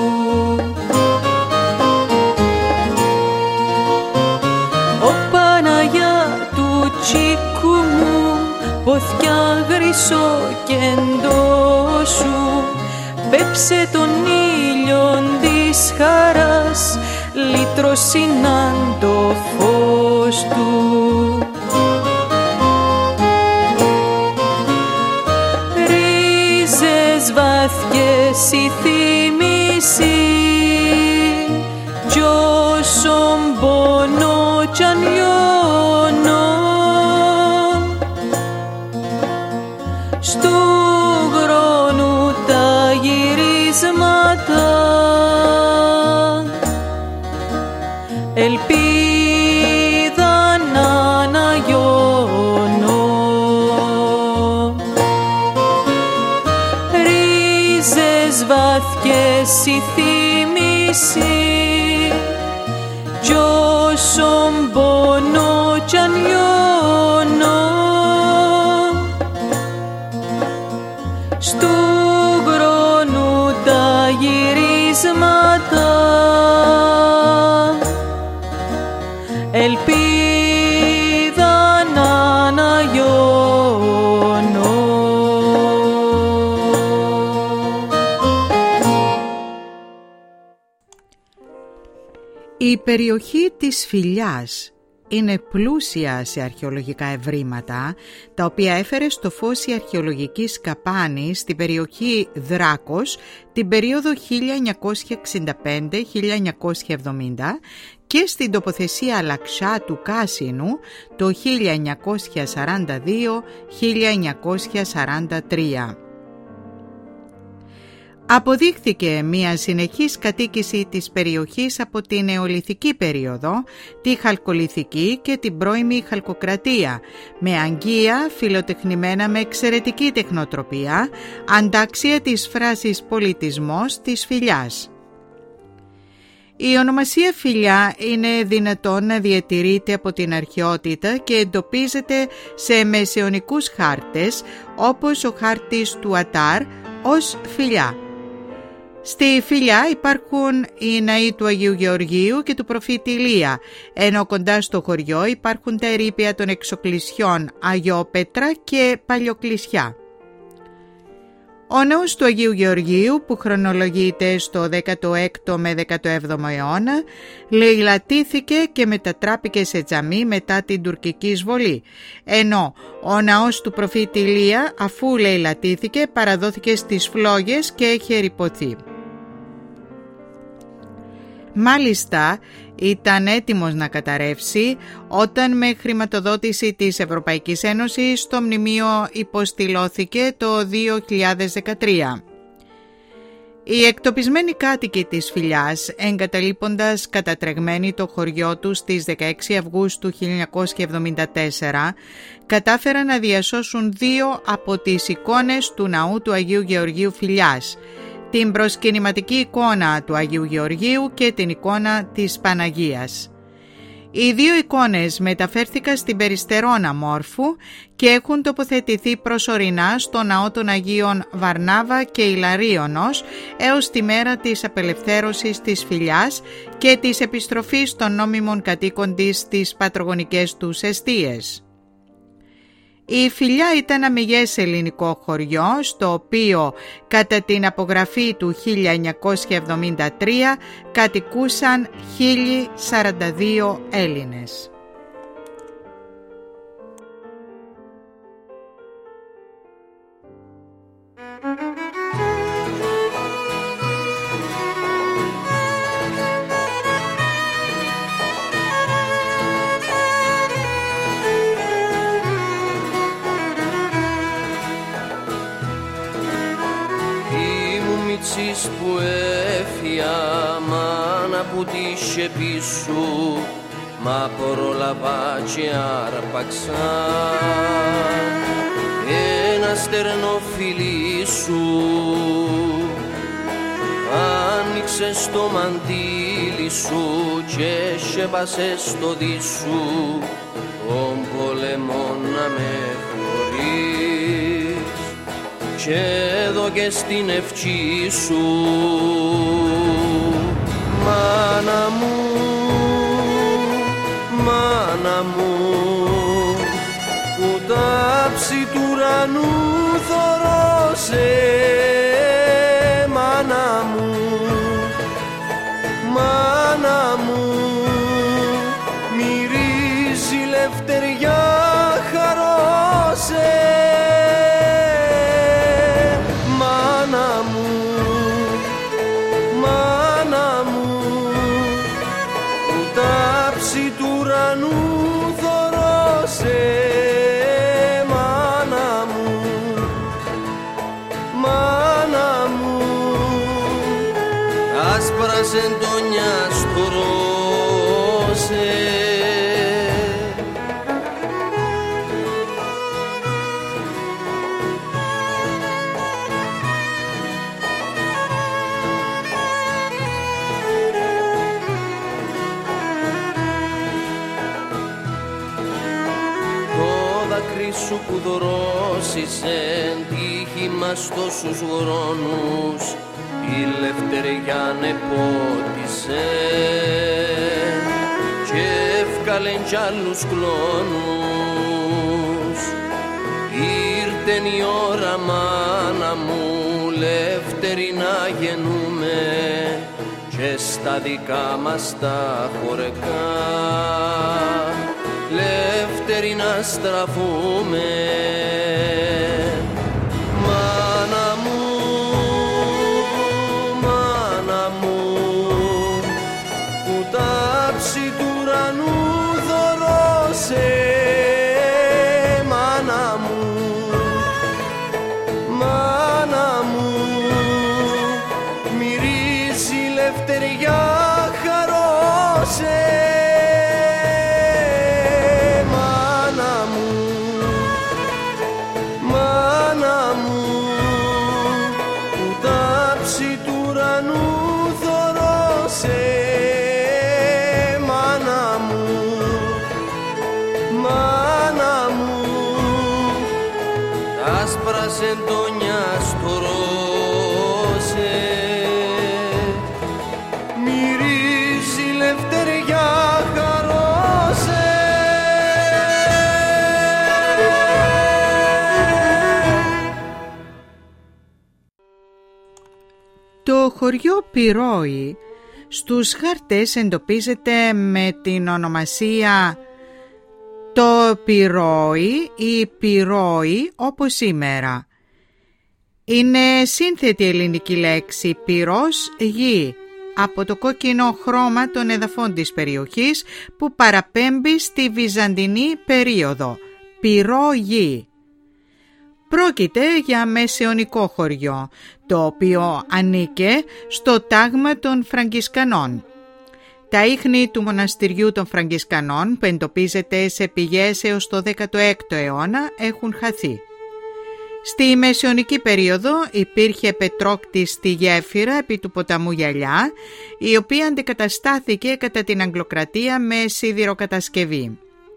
Ο Παναγιά του τσίκου μου, ποθιά γρυσό και ντόσου, πέψε τον ήλιον της χαράς, λύτρωσιναν το φως του. Ρίζες βαθιές η θύμηση κι όσον πονώ κι αν λιώνω, στου χρόνου τα γυρίσματα ελπίδα να αναγιώνω. Ρίζες βαθιές η θύμηση κι όσον πονώ κι αν λιώνω, στου χρόνου τα γυρίσματα ελπίδα να αναγιώνω. Η περιοχή της Φυλιάς είναι πλούσια σε αρχαιολογικά ευρήματα, τα οποία έφερε στο φως η αρχαιολογική σκαπάνη στην περιοχή Δράκος την περίοδο χίλια εννιακόσια εξήντα πέντε με χίλια εννιακόσια εβδομήντα και στην τοποθεσία Λαξά του Κάσινου το χίλια εννιακόσια σαράντα δύο με χίλια εννιακόσια σαράντα τρία. Αποδείχθηκε μια συνεχής κατοίκηση της περιοχής από την νεολιθική περίοδο, τη χαλκολιθική και την πρώιμη χαλκοκρατία, με αγκία φιλοτεχνημένα με εξαιρετική τεχνοτροπία, αντάξια της φράσης πολιτισμός της Φυλιάς. Η ονομασία Φυλιά είναι δυνατόν να διατηρείται από την αρχαιότητα και εντοπίζεται σε μεσαιωνικούς χάρτες, όπως ο χάρτης του Ατάρ ως Φυλιά. Στη Φυλιά υπάρχουν οι ναοί του Αγίου Γεωργίου και του προφήτη Ηλία, ενώ κοντά στο χωριό υπάρχουν τα ερείπια των εξοκλησιών Αγιόπετρα και Παλιοκλησιά. Ο ναός του Αγίου Γεωργίου, που χρονολογείται στο δέκατο έκτο με δέκατο έβδομο αιώνα, λαιλατήθηκε και μετατράπηκε σε τζαμί μετά την τουρκική εισβολή, ενώ ο ναός του προφήτη Ηλία, αφού λαιλατήθηκε, παραδόθηκε στις φλόγες και έχει ερειπωθεί. Μάλιστα, ήταν έτοιμος να καταρρεύσει όταν με χρηματοδότηση της Ευρωπαϊκής Ένωσης το μνημείο υποστηλώθηκε το δύο χιλιάδες δεκατρία. Οι εκτοπισμένοι κάτοικοι της Φυλιάς, εγκαταλείποντας κατατρεγμένοι το χωριό τους στις δεκαέξι Αυγούστου χίλια εννιακόσια εβδομήντα τέσσερα, κατάφεραν να διασώσουν δύο από τις εικόνες του ναού του Αγίου Γεωργίου Φυλιάς, την προσκυνηματική εικόνα του Αγίου Γεωργίου και την εικόνα της Παναγίας. Οι δύο εικόνες μεταφέρθηκαν στην Περιστερώνα Μόρφου και έχουν τοποθετηθεί προσωρινά στο ναό των Αγίων Βαρνάβα και Ιλαρίωνος έως τη μέρα της απελευθέρωσης της Φυλιάς και της επιστροφής των νόμιμων κατοίκων της στις πατρογονικές τους εστίες. Η Φυλιά ήταν ένα μεγές ελληνικό χωριό, στο οποίο κατά την απογραφή του χίλια εννιακόσια εβδομήντα τρία κατοικούσαν χίλια σαράντα δύο Έλληνες. Που έφυγα μάνα που τύχε πίσω, μα πρόλαβα και άρπαξα ένα στερνό φιλί σου. Άνοιξες το μαντίλι σου και σέβασες στο δίσου τον πόλεμο να με χωρείς και εδώ και στην ευχή σου. Μάνα μου, μάνα μου, που τάψη του ουρανού θωρώσαι. Μάνα μου, μάνα μου, μυρίζει λευτεριά χαρώσαι. Σεντόνια στρώσε. Το δάκρυ σου που δρόσησε τύχη μας τόσους χρόνους, η λευτεριά νεπότισε και έφκαλεν κι άλλους κλόνους. Ήρτεν η ώρα μάνα μου λευτερή να γεννούμε και στα δικά μας τα χωρεκά λευτερή να στραφούμε. Μάνα μου, του ουρανού δώρώσε. Μάνα μου, μάνα μου, μυρίζει λευτεριά χαρώσαι. Μάνα μου, μάνα μου, που τάψη του ουρανού δώρώσε. Σεντόνια στρώσε, μυρίζει λευτεριά χαρώσαι. Το χωριό Πυρόη στους χάρτες εντοπίζεται με την ονομασία το Πυρόη ή Πυρόη όπως σήμερα. Είναι σύνθετη ελληνική λέξη πυρός γη από το κόκκινο χρώμα των εδαφών της περιοχής που παραπέμπει στη βυζαντινή περίοδο. Πυρό γη. Πρόκειται για μεσαιωνικό χωριό, το οποίο ανήκε στο τάγμα των Φραγκισκανών. Τα ίχνη του μοναστηριού των Φραγκισκανών, που εντοπίζεται σε πηγές έως το δέκατο έκτο αιώνα, έχουν χαθεί. Στη μεσαιωνική περίοδο υπήρχε πετρόκτιστη γέφυρα επί του ποταμού Γυαλιά, η οποία αντικαταστάθηκε κατά την Αγγλοκρατία με σιδηροκατασκευή.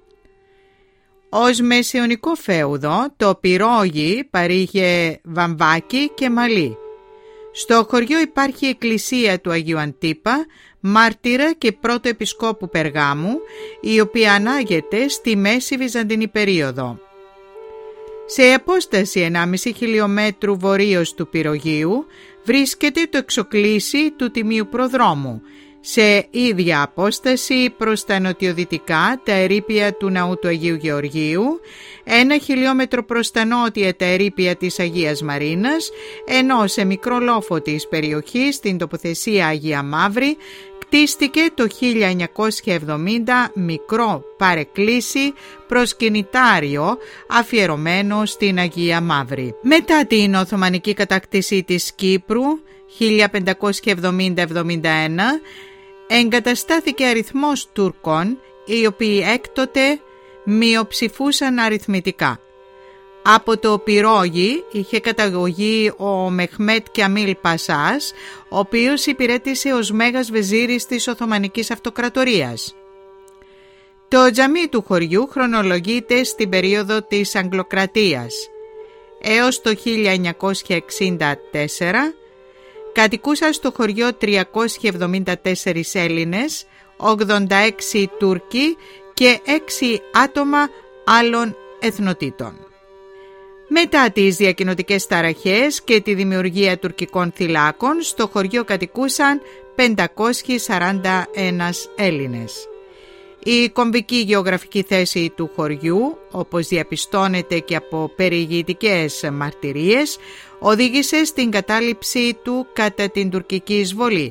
Ως μεσαιωνικό φέουδο, το πυρόγι παρήγε βαμβάκι και μαλλί. Στο χωριό υπάρχει η εκκλησία του Αγίου Αντίπα, μάρτυρα και πρώτο επισκόπου Περγάμου, η οποία ανάγεται στη μέση Βυζαντινή περίοδο. Σε απόσταση ενάμιση χιλιόμετρου βορείως του πυρογείου βρίσκεται το εξοκλήσι του Τιμίου Προδρόμου. Σε ίδια απόσταση προς τα νοτιοδυτικά τα ερείπια του ναού του Αγίου Γεωργίου, ένα χιλιόμετρο προς τα νότια τα ερείπια της Αγίας Μαρίνας, ενώ σε μικρό λόφο της περιοχής, στην τοποθεσία Αγία Μαύρη, κτίστηκε το χίλια εννιακόσια εβδομήντα μικρό παρεκκλήσι προσκυνητάριο αφιερωμένο στην Αγία Μαύρη. Μετά την Οθωμανική κατάκτηση της Κύπρου χίλια πεντακόσια εβδομήντα εβδομήντα ένα εγκαταστάθηκε αριθμός Τούρκων, οι οποίοι έκτοτε μειοψηφούσαν αριθμητικά. Από το πυρόγι είχε καταγωγή ο Μεχμέτ Κιαμίλ Πασάς, ο οποίος υπηρέτησε ως μέγας βεζίρης της Οθωμανικής Αυτοκρατορίας. Το τζαμί του χωριού χρονολογείται στην περίοδο της Αγγλοκρατίας. Έως το χίλια εννιακόσια εξήντα τέσσερα κατοικούσαν στο χωριό τριακόσιοι εβδομήντα τέσσερις Έλληνες, ογδόντα έξι Τούρκοι και έξι άτομα άλλων εθνοτήτων. Μετά τις διακοινωτικές ταραχές και τη δημιουργία τουρκικών θυλάκων, στο χωριό κατοικούσαν πεντακόσιοι σαράντα ένα Έλληνες. Η κομβική γεωγραφική θέση του χωριού, όπως διαπιστώνεται και από περιηγητικές μαρτυρίες, οδήγησε στην κατάληψή του κατά την τουρκική εισβολή.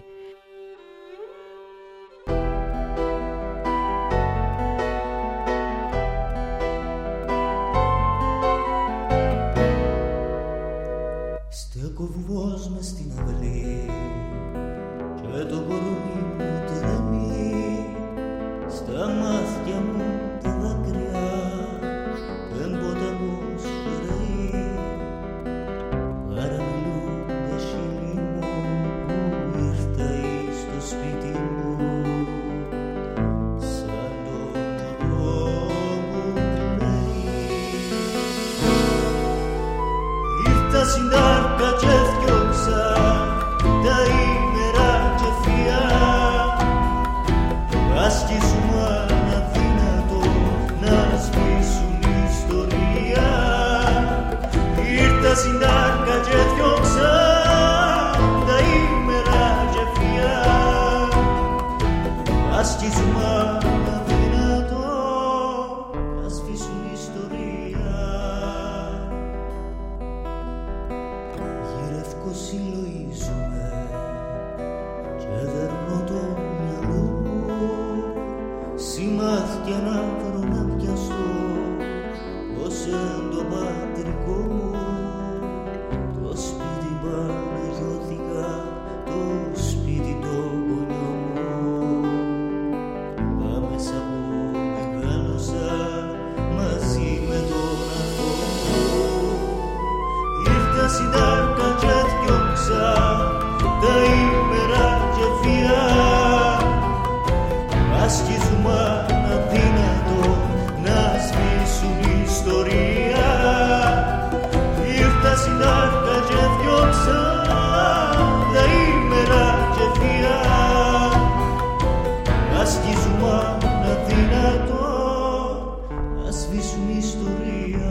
Στέκω βουβός μες στην αυλή και το κορμί μου τρέμει, στα μάτια μου τα δάκρυα εν ποταμός ρέει, παραμιλούνται χείλη μου που ήρθα στο σπίτι μου, σαν τον οδό που κλαίει. Ήρθα συντάρκα και φτιώξα τα ημέρα και φιά, άσκησουμε αδύνατο να σβήσουν ιστορία. Ήρθα συντάρκα και φτιώξα τα ημέρα και φιά, άσκησουμε αδύνατο να σβήσουν ιστορία. Γυρεύκω συλλογίζομαι και δέρνω το μυαλό μου, σημάδια να βρω να πιαστώ πως εν το πατρικό μου, το σπίτι Παναγιώθηκα, το σπίτι το γονιό μου. Τα μέσα που μεγάλωσα μαζί με τον αδό μου, ήρθα συντάρκα και διώξα τα ημέρα και φιά, άσκησουμε αδύνατο να σβήσουν ιστορία. Ήρθα συντάρκα και διώξα τα ημέρα και φιά, άσκησουμε αδύνατο να σβήσουν ιστορία.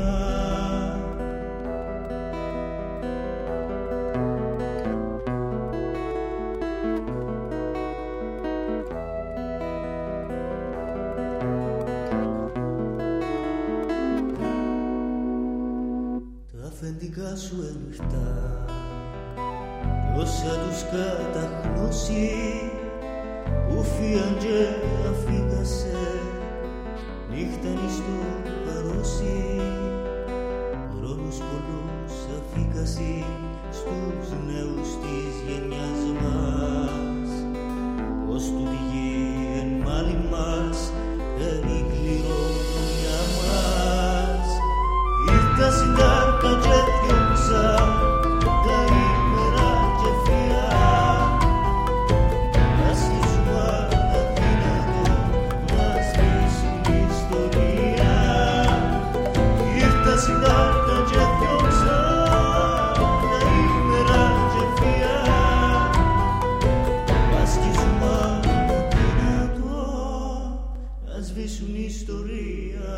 Αφεντικά σου ενυχτά, όσα τους καταχνώσει, που φύαν και αφήγασε, νύχταν στο παρόσι, χρόνος πολλός σβήσουν ιστορία.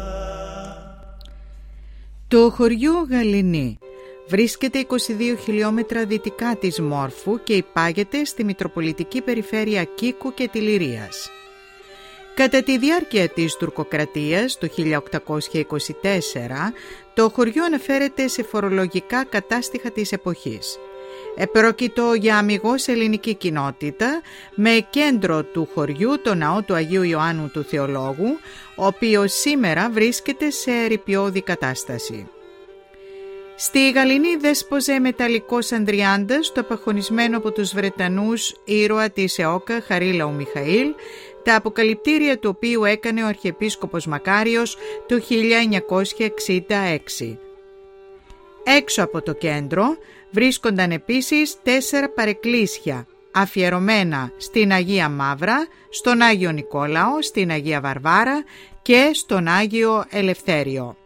Το χωριό Γαληνή βρίσκεται είκοσι δύο χιλιόμετρα δυτικά της Μόρφου και υπάγεται στη Μητροπολιτική Περιφέρεια Κίκου και Τιλιρίας. Κατά τη διάρκεια της τουρκοκρατίας το χίλια οκτακόσια είκοσι τέσσερα, το χωριό αναφέρεται σε φορολογικά κατάστοιχα της εποχής. Επρόκειτο για αμιγώς ελληνική κοινότητα, με κέντρο του χωριού το ναό του Αγίου Ιωάννου του Θεολόγου, ο οποίος σήμερα βρίσκεται σε ερειπιώδη κατάσταση. Στη Γαληνή δέσποζε μεταλλικός Ανδριάντας, το απαχωνισμένο από τους Βρετανούς ήρωα της ΕΟΚΑ Χαρίλαου Μιχαήλ, τα αποκαλυπτήρια του οποίου έκανε ο Αρχιεπίσκοπος Μακάριος το χίλια εννιακόσια εξήντα έξι. Έξω από το κέντρο βρίσκονταν επίσης τέσσερα παρεκκλήσια αφιερωμένα στην Αγία Μαύρα, στον Άγιο Νικόλαο, στην Αγία Βαρβάρα και στον Άγιο Ελευθέριο.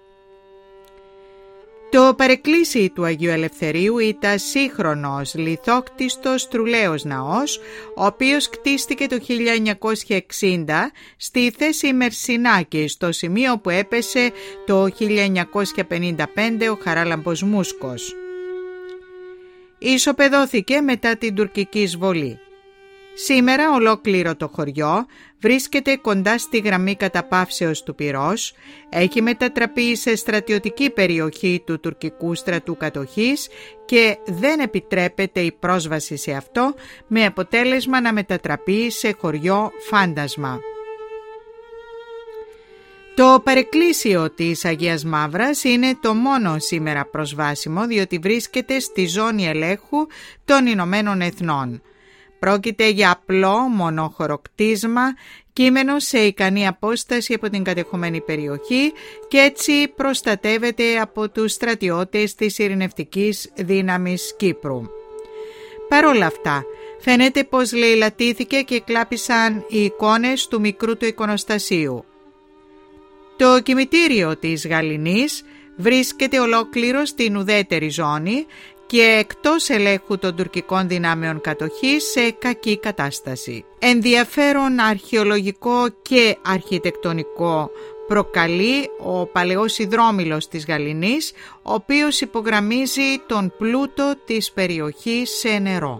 Το παρεκκλήσι του Αγίου Ελευθερίου ήταν σύγχρονος λιθόκτιστος τρουλαίος ναός, ο οποίος κτίστηκε το χίλια εννιακόσια εξήντα στη θέση Μερσινάκη, στο σημείο που έπεσε το χίλια εννιακόσια πενήντα πέντε ο Χαράλαμπος Μούσκος. Ισοπεδώθηκε μετά την τουρκική εισβολή. Σήμερα ολόκληρο το χωριό βρίσκεται κοντά στη γραμμή καταπαύσεως του πυρός, έχει μετατραπεί σε στρατιωτική περιοχή του τουρκικού στρατού κατοχής και δεν επιτρέπεται η πρόσβαση σε αυτό, με αποτέλεσμα να μετατραπεί σε χωριό φάντασμα. Το παρεκκλήσιο της Αγίας Μαύρας είναι το μόνο σήμερα προσβάσιμο, διότι βρίσκεται στη ζώνη ελέγχου των Ηνωμένων Εθνών. Πρόκειται για απλό μονόχωρο κτίσμα, κείμενο σε ικανή απόσταση από την κατεχομένη περιοχή και έτσι προστατεύεται από τους στρατιώτες της ειρηνευτικής δύναμης Κύπρου. Παρ' όλα αυτά, φαίνεται πως λαιλατήθηκε και κλάπησαν οι εικόνες του μικρού του εικονοστασίου. Το κημητήριο της Γαληνής βρίσκεται ολόκληρο στην ουδέτερη ζώνη και εκτός ελέγχου των τουρκικών δυνάμεων κατοχής σε κακή κατάσταση. Ενδιαφέρον αρχαιολογικό και αρχιτεκτονικό προκαλεί ο παλαιός υδρόμηλος της Γαληνής, ο οποίος υπογραμμίζει τον πλούτο της περιοχής σε νερό.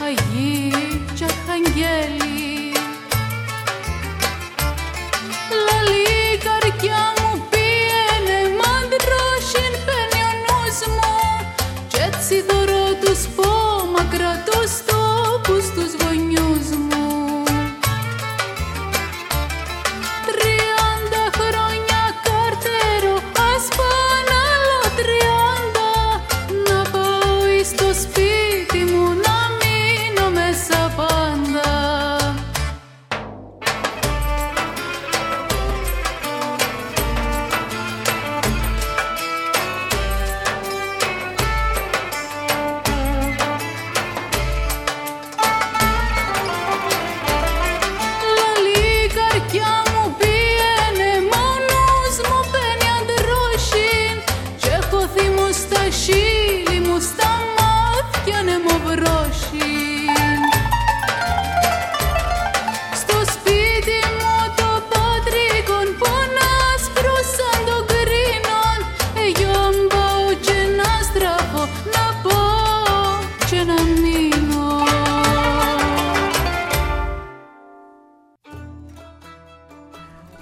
La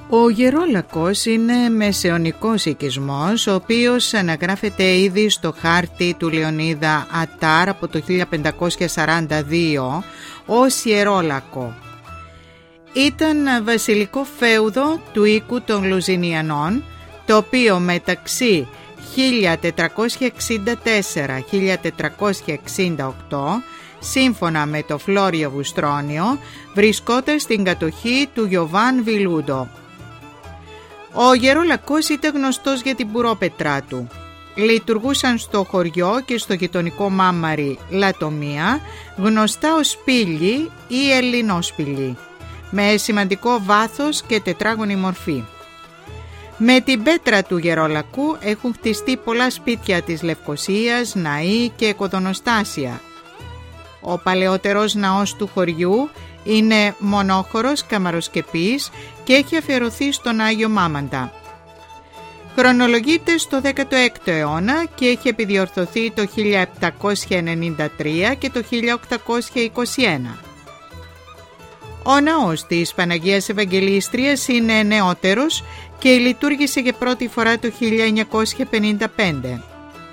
Ο Γερόλακος είναι μεσαιωνικός οικισμός, ο οποίος αναγράφεται ήδη στο χάρτη του Λεωνίδα Ατάρ από το χίλια πεντακόσια σαράντα δύο ως Ιερόλακο. Ήταν βασιλικό φέουδο του οίκου των Λουζινιανών, το οποίο μεταξύ χίλια τετρακόσια εξήντα τέσσερα με χίλια τετρακόσια εξήντα οκτώ, σύμφωνα με το Φλόριο Βουστρόνιο, βρισκόταν στην κατοχή του Γιωβάν Βιλούντο. Ο Γερόλακος ήταν γνωστός για την πουρόπετρά του. Λειτουργούσαν στο χωριό και στο γειτονικό μάμαρι Λατομία γνωστά ως σπήλι ή ελληνόσπηλι, με σημαντικό βάθος και τετράγωνη μορφή. Με την πέτρα του Γερόλακου έχουν χτιστεί πολλά σπίτια της Λευκωσίας, ναοί και οικοδονοστάσια. Ο παλαιότερος ναός του χωριού είναι μονόχωρος καμαροσκεπής και έχει αφιερωθεί στον Άγιο Μάμαντα. Χρονολογείται στο δέκατο έκτο αιώνα και έχει επιδιορθωθεί το χίλια επτακόσια ενενήντα τρία και το χίλια οκτακόσια είκοσι ένα. Ο ναός της Παναγίας Ευαγγελίστριας είναι νεότερος και λειτουργήσε για πρώτη φορά το χίλια εννιακόσια πενήντα πέντε.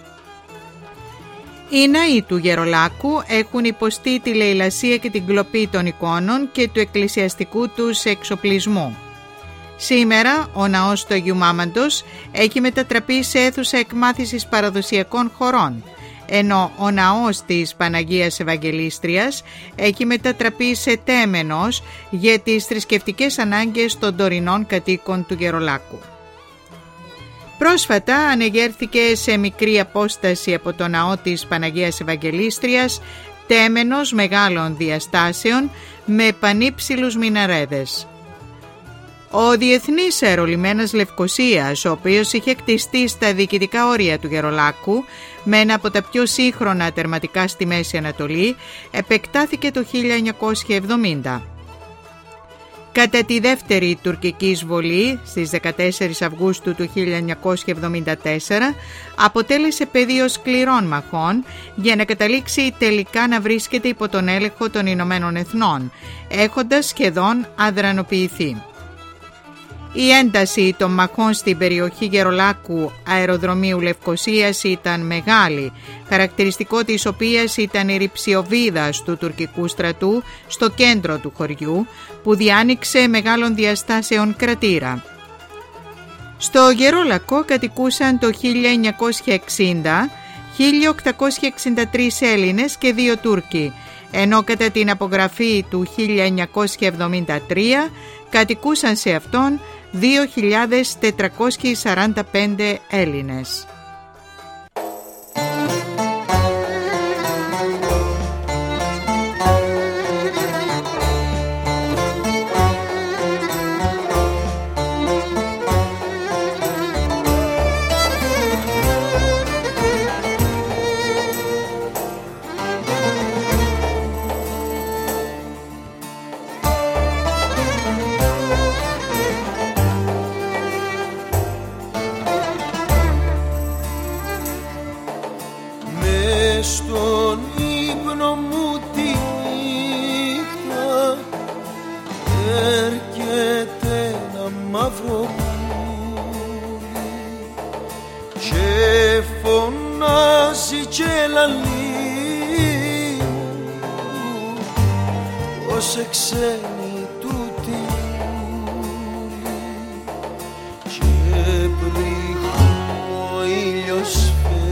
Οι ναοί του Γερολάκου έχουν υποστεί τη λαιλασία και την κλοπή των εικόνων και του εκκλησιαστικού τους εξοπλισμού. Σήμερα ο ναός του Αγίου Μάμαντος έχει μετατραπεί σε αίθουσα εκμάθησης παραδοσιακών χωρών, ενώ ο ναός της Παναγίας Ευαγγελίστριας έχει μετατραπεί σε τέμενος για τις θρησκευτικές ανάγκες των τωρινών κατοίκων του Γερολάκου. Πρόσφατα ανεγέρθηκε σε μικρή απόσταση από το ναό της Παναγίας Ευαγγελίστριας τέμενος μεγάλων διαστάσεων με πανύψηλους μιναρέδες. Ο Διεθνής Αερολιμένας Λευκωσίας, ο οποίος είχε κτιστεί στα διοικητικά όρια του Γερολάκου με ένα από τα πιο σύγχρονα τερματικά στη Μέση Ανατολή, επεκτάθηκε το χίλια εννιακόσια εβδομήντα. Κατά τη δεύτερη τουρκική εισβολή στις δεκατέσσερις Αυγούστου του χίλια εννιακόσια εβδομήντα τέσσερα αποτέλεσε πεδίο σκληρών μαχών για να καταλήξει τελικά να βρίσκεται υπό τον έλεγχο των Ηνωμένων Εθνών, έχοντας σχεδόν αδρανοποιηθεί. Η ένταση των μαχών στην περιοχή Γερολάκου αεροδρομίου Λευκωσίας ήταν μεγάλη, χαρακτηριστικό της οποίας ήταν η ρυψιοβίδα του τουρκικού στρατού στο κέντρο του χωριού, που διάνοιξε μεγάλων διαστάσεων κρατήρα. Στο Γερόλακο κατοικούσαν το χίλια εννιακόσια εξήντα χίλια οκτακόσια εξήντα τρεις Έλληνες και δύο Τούρκοι, ενώ κατά την απογραφή του χίλια εννιακόσια εβδομήντα τρία κατοικούσαν σε αυτόν δύο χιλιάδες τετρακόσιοι σαράντα πέντε Έλληνες. Στον ύπνο μου τη νύχτα έρχεται ένα μαύρο πουλί και φωνάζει και λαλεί πως εξένει τούτη πουλί και πριν ο ήλιος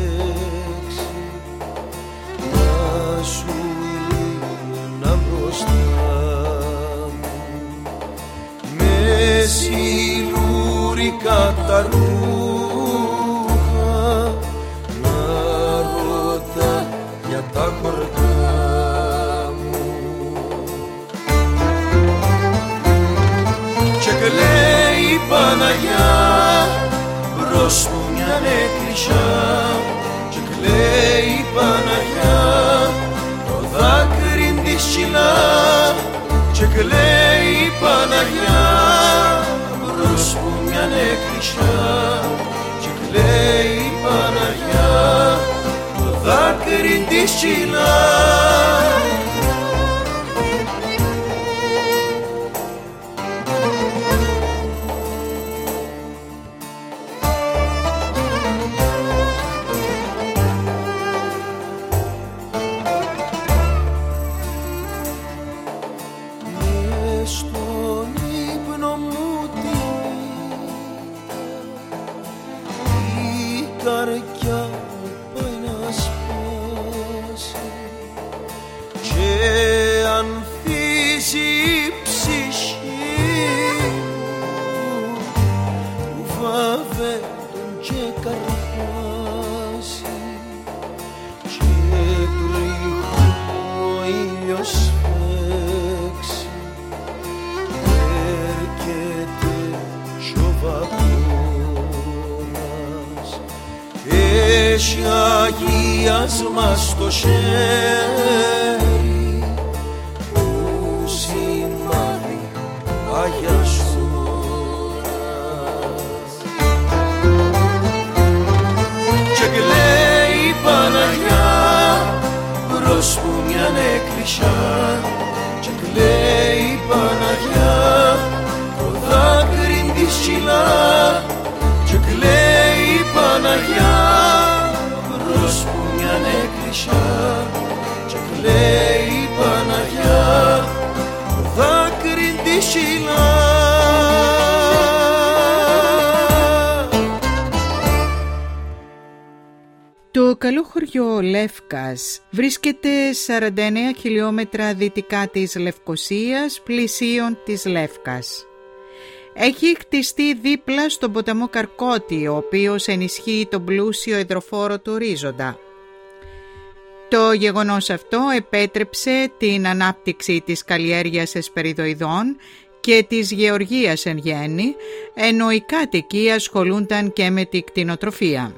σου ηλίνα μπροστά μου με σιλούρικα τα ρούχα να ρωτά για τα χορκά μου και κλαίει η Παναγιά μπρος μου μια νεκριά και κλαίει η Παναγιά δάκρυν της ψηλά και κλαίει η Παναγιά μπρος μου μια νεκριά και κλαίει η Παναγιά το δάκρυν της ψηλά. καρδιά πάει να σπάσει και ανθίζει η ψυχή μου που βαβέτων και καρπάσει και πριν ο ήλιος φέξει έρχεται κι ο βαγόνας έχει αγίασμα στο χέρι που σημάδι Άγιας ώρας και κλαίει η Παναγιά μπρος που μιαν εκκλησιά και κλαίει η Παναγιά το δάκρυν της ψηλά και κλαίει η Παναγιά μπρος που μιαν εκκλησιά και κλαίει η Παναγιά το δάκρυν της ψηλά. Το καλό χωριό Λεύκας βρίσκεται σαράντα εννέα χιλιόμετρα δυτικά της Λευκωσίας, πλησίον της Λεύκας. Έχει χτιστεί δίπλα στον ποταμό Καρκώτη, ο οποίος ενισχύει τον πλούσιο υδροφόρο του ορίζοντα. Το γεγονός αυτό επέτρεψε την ανάπτυξη της καλλιέργειας εσπεριδοειδών και της γεωργίας εν γέννη, ενώ οι κάτοικοι ασχολούνταν και με την κτηνοτροφία.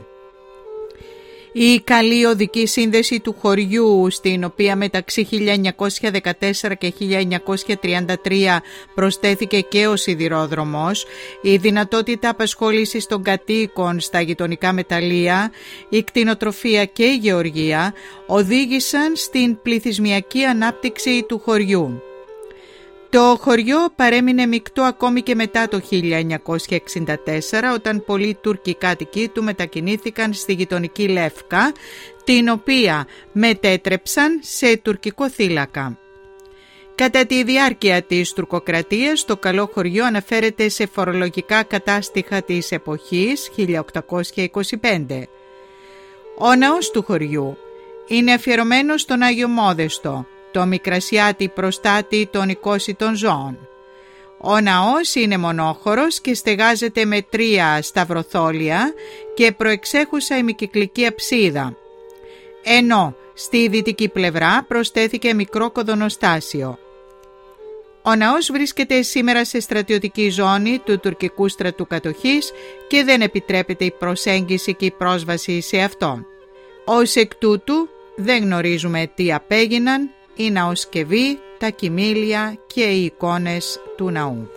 Η καλή οδική σύνδεση του χωριού, στην οποία μεταξύ χίλια εννιακόσια δεκατέσσερα και χίλια εννιακόσια τριάντα τρία προσθέθηκε και ο σιδηρόδρομος, η δυνατότητα απασχόλησης των κατοίκων στα γειτονικά μεταλλεία, η κτηνοτροφία και η γεωργία οδήγησαν στην πληθυσμιακή ανάπτυξη του χωριού. Το χωριό παρέμεινε μεικτό ακόμη και μετά το χίλια εννιακόσια εξήντα τέσσερα, όταν πολλοί Τούρκοι κάτοικοι του μετακινήθηκαν στη γειτονική Λεύκα, την οποία μετέτρεψαν σε τουρκικό θύλακα. Κατά τη διάρκεια της τουρκοκρατίας, το καλό χωριό αναφέρεται σε φορολογικά κατάστοιχα της εποχής χίλια οκτακόσια είκοσι πέντε. Ο ναός του χωριού είναι αφιερωμένος στον Άγιο Μόδεστο, το Μικρασιάτη προστάτη των οικόσιτων ζώων. Ο ναός είναι μονόχωρος και στεγάζεται με τρία σταυροθόλια και προεξέχουσα ημικυκλική αψίδα, ενώ στη δυτική πλευρά προσθέθηκε μικρό κοδωνοστάσιο. Ο ναός βρίσκεται σήμερα σε στρατιωτική ζώνη του τουρκικού στρατού κατοχής και δεν επιτρέπεται η προσέγγιση και η πρόσβαση σε αυτό. Ως εκ τούτου δεν γνωρίζουμε τι απέγιναν η ναοσκευή, τα κοιμήλια και οι εικόνες του ναού.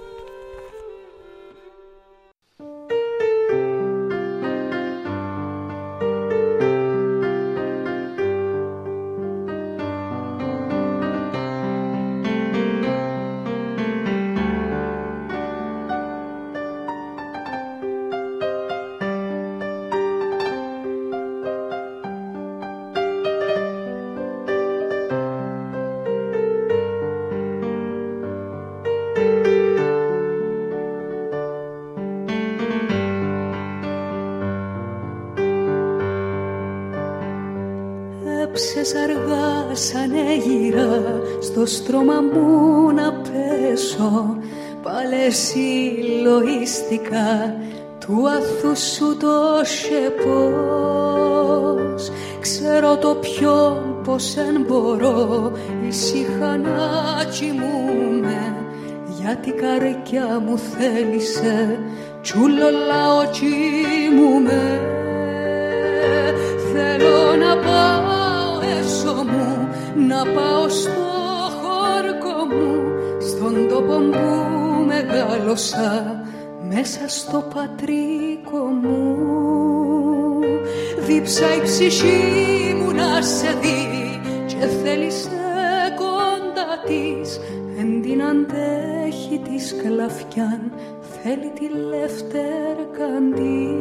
Έψες αργά σαν έγιρα στο στρώμα μου να πέσω, πάλε λοίστηκα του αθού σου το σεπός. Ξέρω το ποιον πως εν μπορώ ησύχα να κοιμούμαι, γιατί η καρδιά μου θέλησε τσουλολάω κοιμούμαι. Θέλω να πάω μου, να πάω στο χώρκο μου, στον τόπο που μεγάλωσα, μέσα στο πατρίκο μου. Δίψα η ψυχή μου να σε δει και θέλησε κοντά της, εν την αντέχει τη σκλαφιάν, θέλει τη λευτερκαν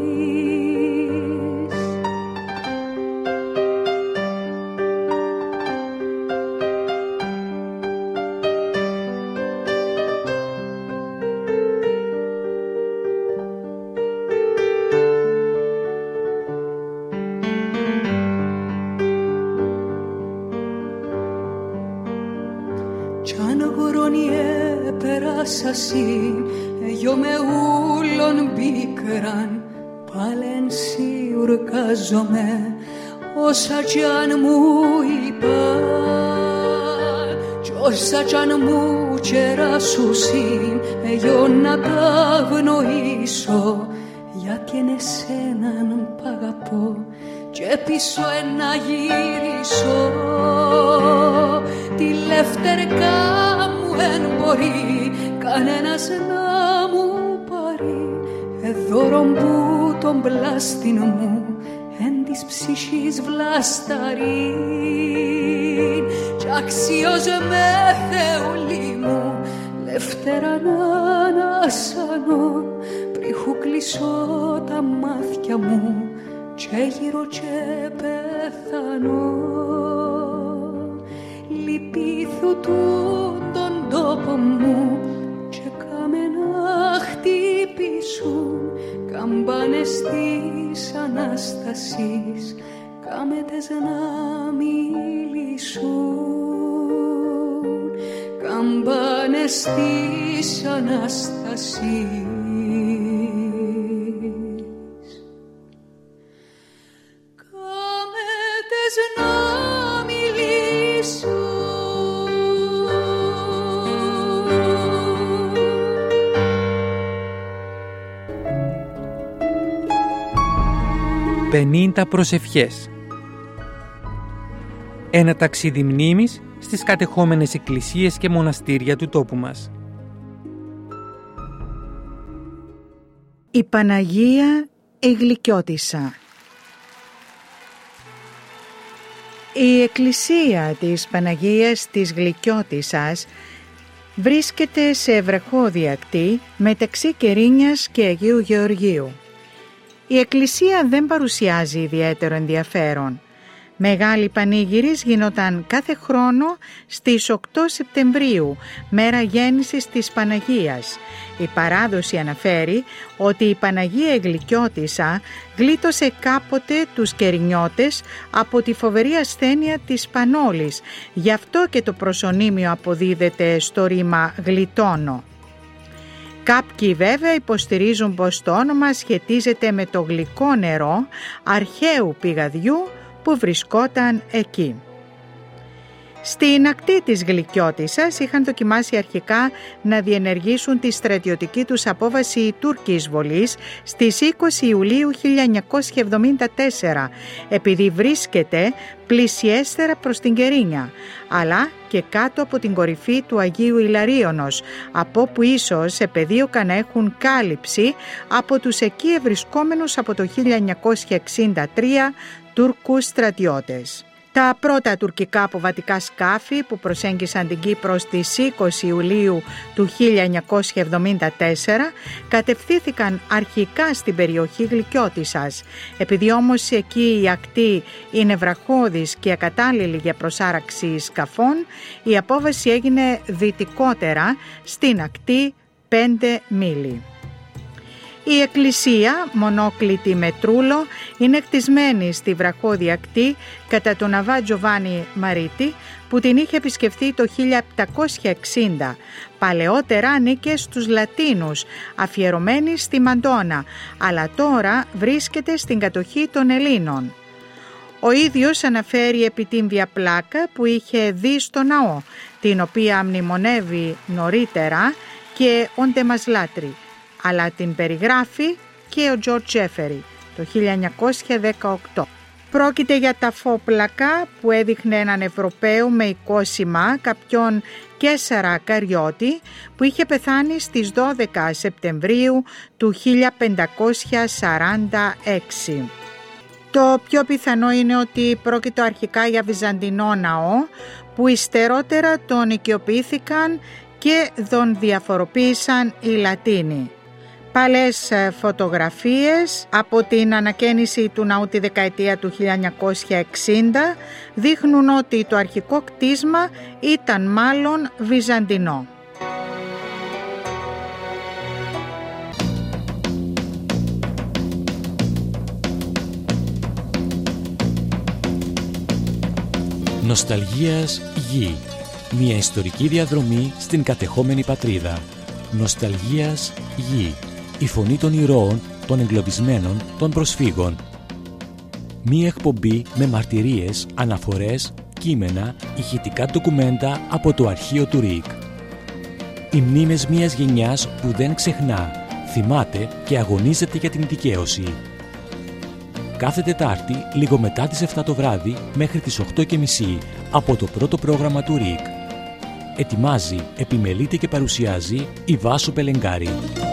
της. ασύν εγιώ με ούλον πίκραν πάλεν σιουρκάζομαι όσα κι αν μου είπαν κι όσα κι αν μου κεράσουσιν εγιώ να τα γνωρίσω γιατί εν εσέναν π' αγαπώ και πίσω να γυρίσω τη λευτερκά μου εν μπορεί κανένας να μου πάρει εδώρον που τον πλάστην μου εν της ψυχής βλασταρήν κι αξιώς με θεούλη μου λευτέρα να ανασανώ πρίχου κλείσω τα μάτια μου και γύρω και πεθανώ λυπήθου τον τόπο μου και κάμε να χτυπήσουν καμπάνες της Ανάστασης κάμε τες να μιλήσουν καμπάνες της Ανάστασης να μιλήσω. πενήντα προσευχές. Ένα ταξίδι μνήμης στις κατεχόμενες εκκλησίες και μοναστήρια του τόπου μας. Η Παναγία η Γλυκιώτισσα. Η εκκλησία της Παναγίας της Γλυκιώτισσας βρίσκεται σε βραχώδη ακτή μεταξύ Κερίνιας και Αγίου Γεωργίου. Η εκκλησία δεν παρουσιάζει ιδιαίτερο ενδιαφέρον. Μεγάλη πανήγυρης γινόταν κάθε χρόνο στις οκτώ Σεπτεμβρίου, μέρα γέννησης της Παναγίας. Η παράδοση αναφέρει ότι η Παναγία Γλυκιώτισσα γλίτωσε κάποτε τους Κερινιώτες από τη φοβερή ασθένεια της Πανόλης. Γι' αυτό και το προσωνύμιο αποδίδεται στο ρήμα γλιτώνω. Κάποιοι βέβαια υποστηρίζουν πως το όνομα σχετίζεται με το γλυκό νερό αρχαίου πηγαδιού που βρισκόταν εκεί. Στην ακτή της Γλυκιώτισσας είχαν δοκιμάσει αρχικά να διενεργήσουν τη στρατιωτική τους απόβαση οι Τούρκοι εισβολείς στις είκοσι Ιουλίου χίλια εννιακόσια εβδομήντα τέσσερα, επειδή βρίσκεται πλησιέστερα προς την Κερίνια, αλλά και κάτω από την κορυφή του Αγίου Ιλαρίωνος, από όπου ίσως επεδίωκαν να έχουν κάλυψη από τους εκεί ευρισκόμενους από το χίλια εννιακόσια εξήντα τρία Τούρκους στρατιώτες. Τα πρώτα τουρκικά αποβατικά σκάφη που προσέγγισαν την Κύπρο στις είκοσι Ιουλίου του χίλια εννιακόσια εβδομήντα τέσσερα κατευθύνθηκαν αρχικά στην περιοχή Γλυκιώτισσας. Επειδή όμως εκεί η ακτή είναι βραχώδης και ακατάλληλη για προσάραξη σκαφών, η απόβαση έγινε δυτικότερα στην ακτή πέντε μίλι. Η εκκλησία, μονόκλητη με τρούλο, είναι χτισμένη στη βραχώδη ακτή κατά τον Αββά Τζοβάνι Μαρίτη, που την είχε επισκεφθεί το χίλια επτακόσια εξήντα. Παλαιότερα ανήκε στους Λατίνους, αφιερωμένη στη Μαντόνα, αλλά τώρα βρίσκεται στην κατοχή των Ελλήνων. Ο ίδιος αναφέρει επί την διαπλάκα που είχε δει στο ναό, την οποία μνημονεύει νωρίτερα και ο Ντεμασλάτρη, αλλά την περιγράφει και ο Τζορτζ Τζέφερι το χίλια εννιακόσια δεκαοκτώ. Πρόκειται για ταφόπλακα που έδειχνε έναν Ευρωπαίο με οικόσημα κάποιον Καίσαρα Καριώτη που είχε πεθάνει στις δώδεκα Σεπτεμβρίου του χίλια πεντακόσια σαράντα έξι. Το πιο πιθανό είναι ότι πρόκειται αρχικά για βυζαντινό ναό που υστερότερα τον οικειοποιήθηκαν και τον διαφοροποίησαν οι Λατίνοι. Παλές φωτογραφίες από την ανακαίνιση του ναού τη δεκαετία του χίλια εννιακόσια εξήντα δείχνουν ότι το αρχικό κτίσμα ήταν μάλλον βυζαντινό. Νοσταλγίας γη. Μια ιστορική διαδρομή στην κατεχόμενη πατρίδα. Νοσταλγίας Γη. Η φωνή των ηρώων, των εγκλωβισμένων, των προσφύγων. Μία εκπομπή με μαρτυρίες, αναφορές, κείμενα, ηχητικά ντοκουμέντα από το αρχείο του ΡΙΚ. Οι μνήμες μιας γενιάς που δεν ξεχνά, θυμάται και αγωνίζεται για την δικαίωση. Κάθε Τετάρτη, λίγο μετά τις εφτά το βράδυ, μέχρι τις οκτώ και μισή, από το πρώτο πρόγραμμα του ΡΙΚ. Ετοιμάζει, επιμελείται και παρουσιάζει η Βάσο Πελεγκάρη.